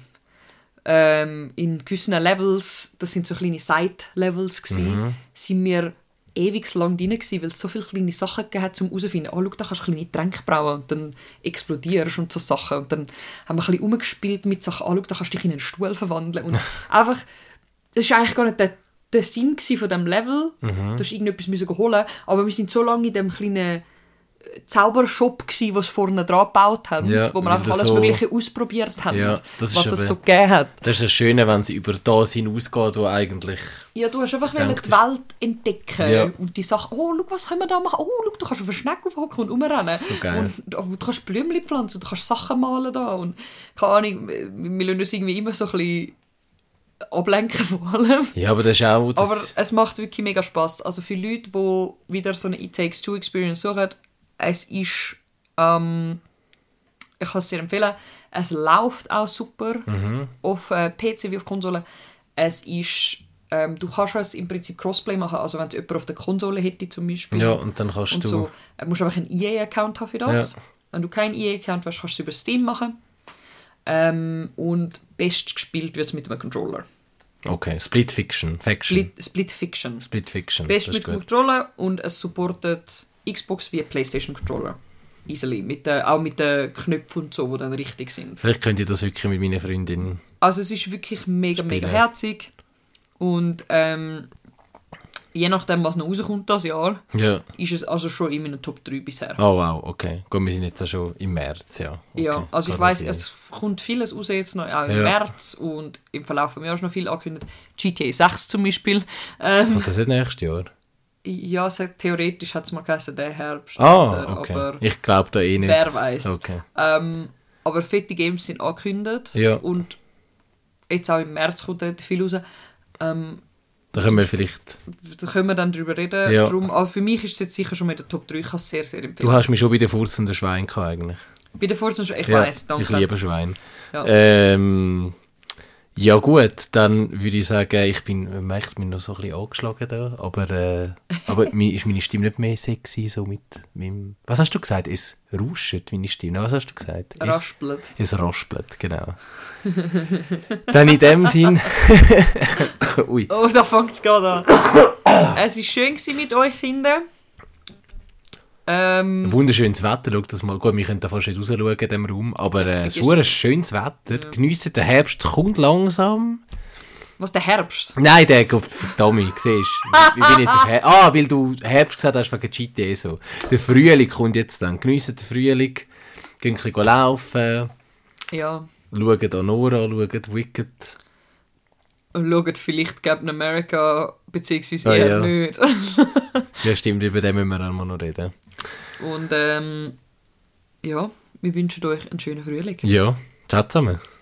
in gewissen Levels, das sind so kleine Side-Levels gewesen, sind wir ewig lang drin gewesen, weil es so viele kleine Sachen gegeben hat, um herauszufinden, schau, da kannst du kleine Tränke brauen und dann explodierst und so Sachen. Und dann haben wir ein bisschen rumgespielt mit Sachen, schau, da kannst du dich in einen Stuhl verwandeln. Und einfach, das war eigentlich gar nicht der Sinn von diesem Level, da musst du irgendetwas holen, aber wir sind so lange in diesem kleinen Zaubershop gsi, was vorne dran gebaut haben, wo wir einfach alles Mögliche ausprobiert haben, was es so gegeben hat. Das ist das Schöne, wenn es über das hinausgeht, wo eigentlich... Ja, du hast einfach die Welt entdecken und die Sachen, schau, was können wir da machen? Schau, du kannst auf einen Schneck aufhocken und rumrennen. So geil. Und du kannst Blümchen pflanzen, du kannst Sachen malen da und keine Ahnung, wir lassen uns irgendwie immer so ein bisschen ablenken von allem. Ja, aber das ist auch... Aber es macht wirklich mega Spass. Also für Leute, die wieder so eine It Takes Two Experience suchen, es ist, ich kann es dir empfehlen, es läuft auch super auf PC wie auf Konsole. Es ist, du kannst es im Prinzip Crossplay machen, also wenn es jemand auf der Konsole hätte zum Beispiel. Ja, und dann kannst du... So, musst einfach einen EA-Account haben für das. Ja. Wenn du keinen EA-Account hast, kannst du es über Steam machen. Und best gespielt wird es mit einem Controller. Okay, Split Fiction. Split Fiction. Best mit dem Controller und es supportet Xbox wie PlayStation Controller. Easily. Auch mit den Knöpfen und so, die dann richtig sind. Vielleicht könnt ihr das wirklich mit meiner Freundin. Also es ist wirklich mega, mega herzig. Und je nachdem, was noch rauskommt das Jahr, ist es also schon in meinen Top 3 bisher. Oh wow, okay. Gut, wir sind jetzt auch schon im März, ja. Okay. Ja, also ich weiss, es kommt vieles raus jetzt noch, auch im März und im Verlauf des Jahres noch viel angekündigt. GTA 6 zum Beispiel. Und das ist nächstes Jahr? Ja, theoretisch hat es mal geheißen, der Herbst. Okay. Aber ich glaube da eh nicht. Wer weiß. Okay. Aber fette Games sind angekündigt. Ja. Und jetzt auch im März kommt dort viel raus. Da können wir vielleicht... Da können wir dann drüber reden. Ja. Darum, aber für mich ist es jetzt sicher schon mit der Top 3. Ich kann es sehr, sehr empfehlen. Du hast mich schon bei den Furzenden Schweinen gehabt, eigentlich. Bei den Furzenden Schweinen? Ich weiss, danke. Ich liebe Schweine. Ja. Ja gut, dann würde ich sagen, ich bin noch so ein bisschen angeschlagen da, aber ist meine Stimme nicht mehr sexy, so mit meinem... Was hast du gesagt? Es rauscht, meine Stimme. Was hast du gesagt? Raspelt. Es raspelt, genau. Dann in dem Sinn... Ui. Oh, da fängt es gerade an. Es war schön mit euch, Kinder. Wunderschönes Wetter, schau das mal. Gut, wir können da fast nicht rausschauen in diesem Raum, aber es ist ein schönes Wetter. Ja. Geniessen, der Herbst kommt langsam. Was, der Herbst? Nein, der Tommy, siehst du. Ich bin jetzt auf Herbst. Weil du Herbst gesagt hast, wegen GTA so. Der Frühling kommt jetzt dann. Geniessen den Frühling, gehen ein bisschen laufen. Ja. Schauen Anora, schauen Wicked. Und schauen vielleicht Captain America, beziehungsweise eher nicht. Ja, stimmt, über den müssen wir auch noch reden. Und ja, wir wünschen euch einen schönen Frühling. Ja, ciao zusammen.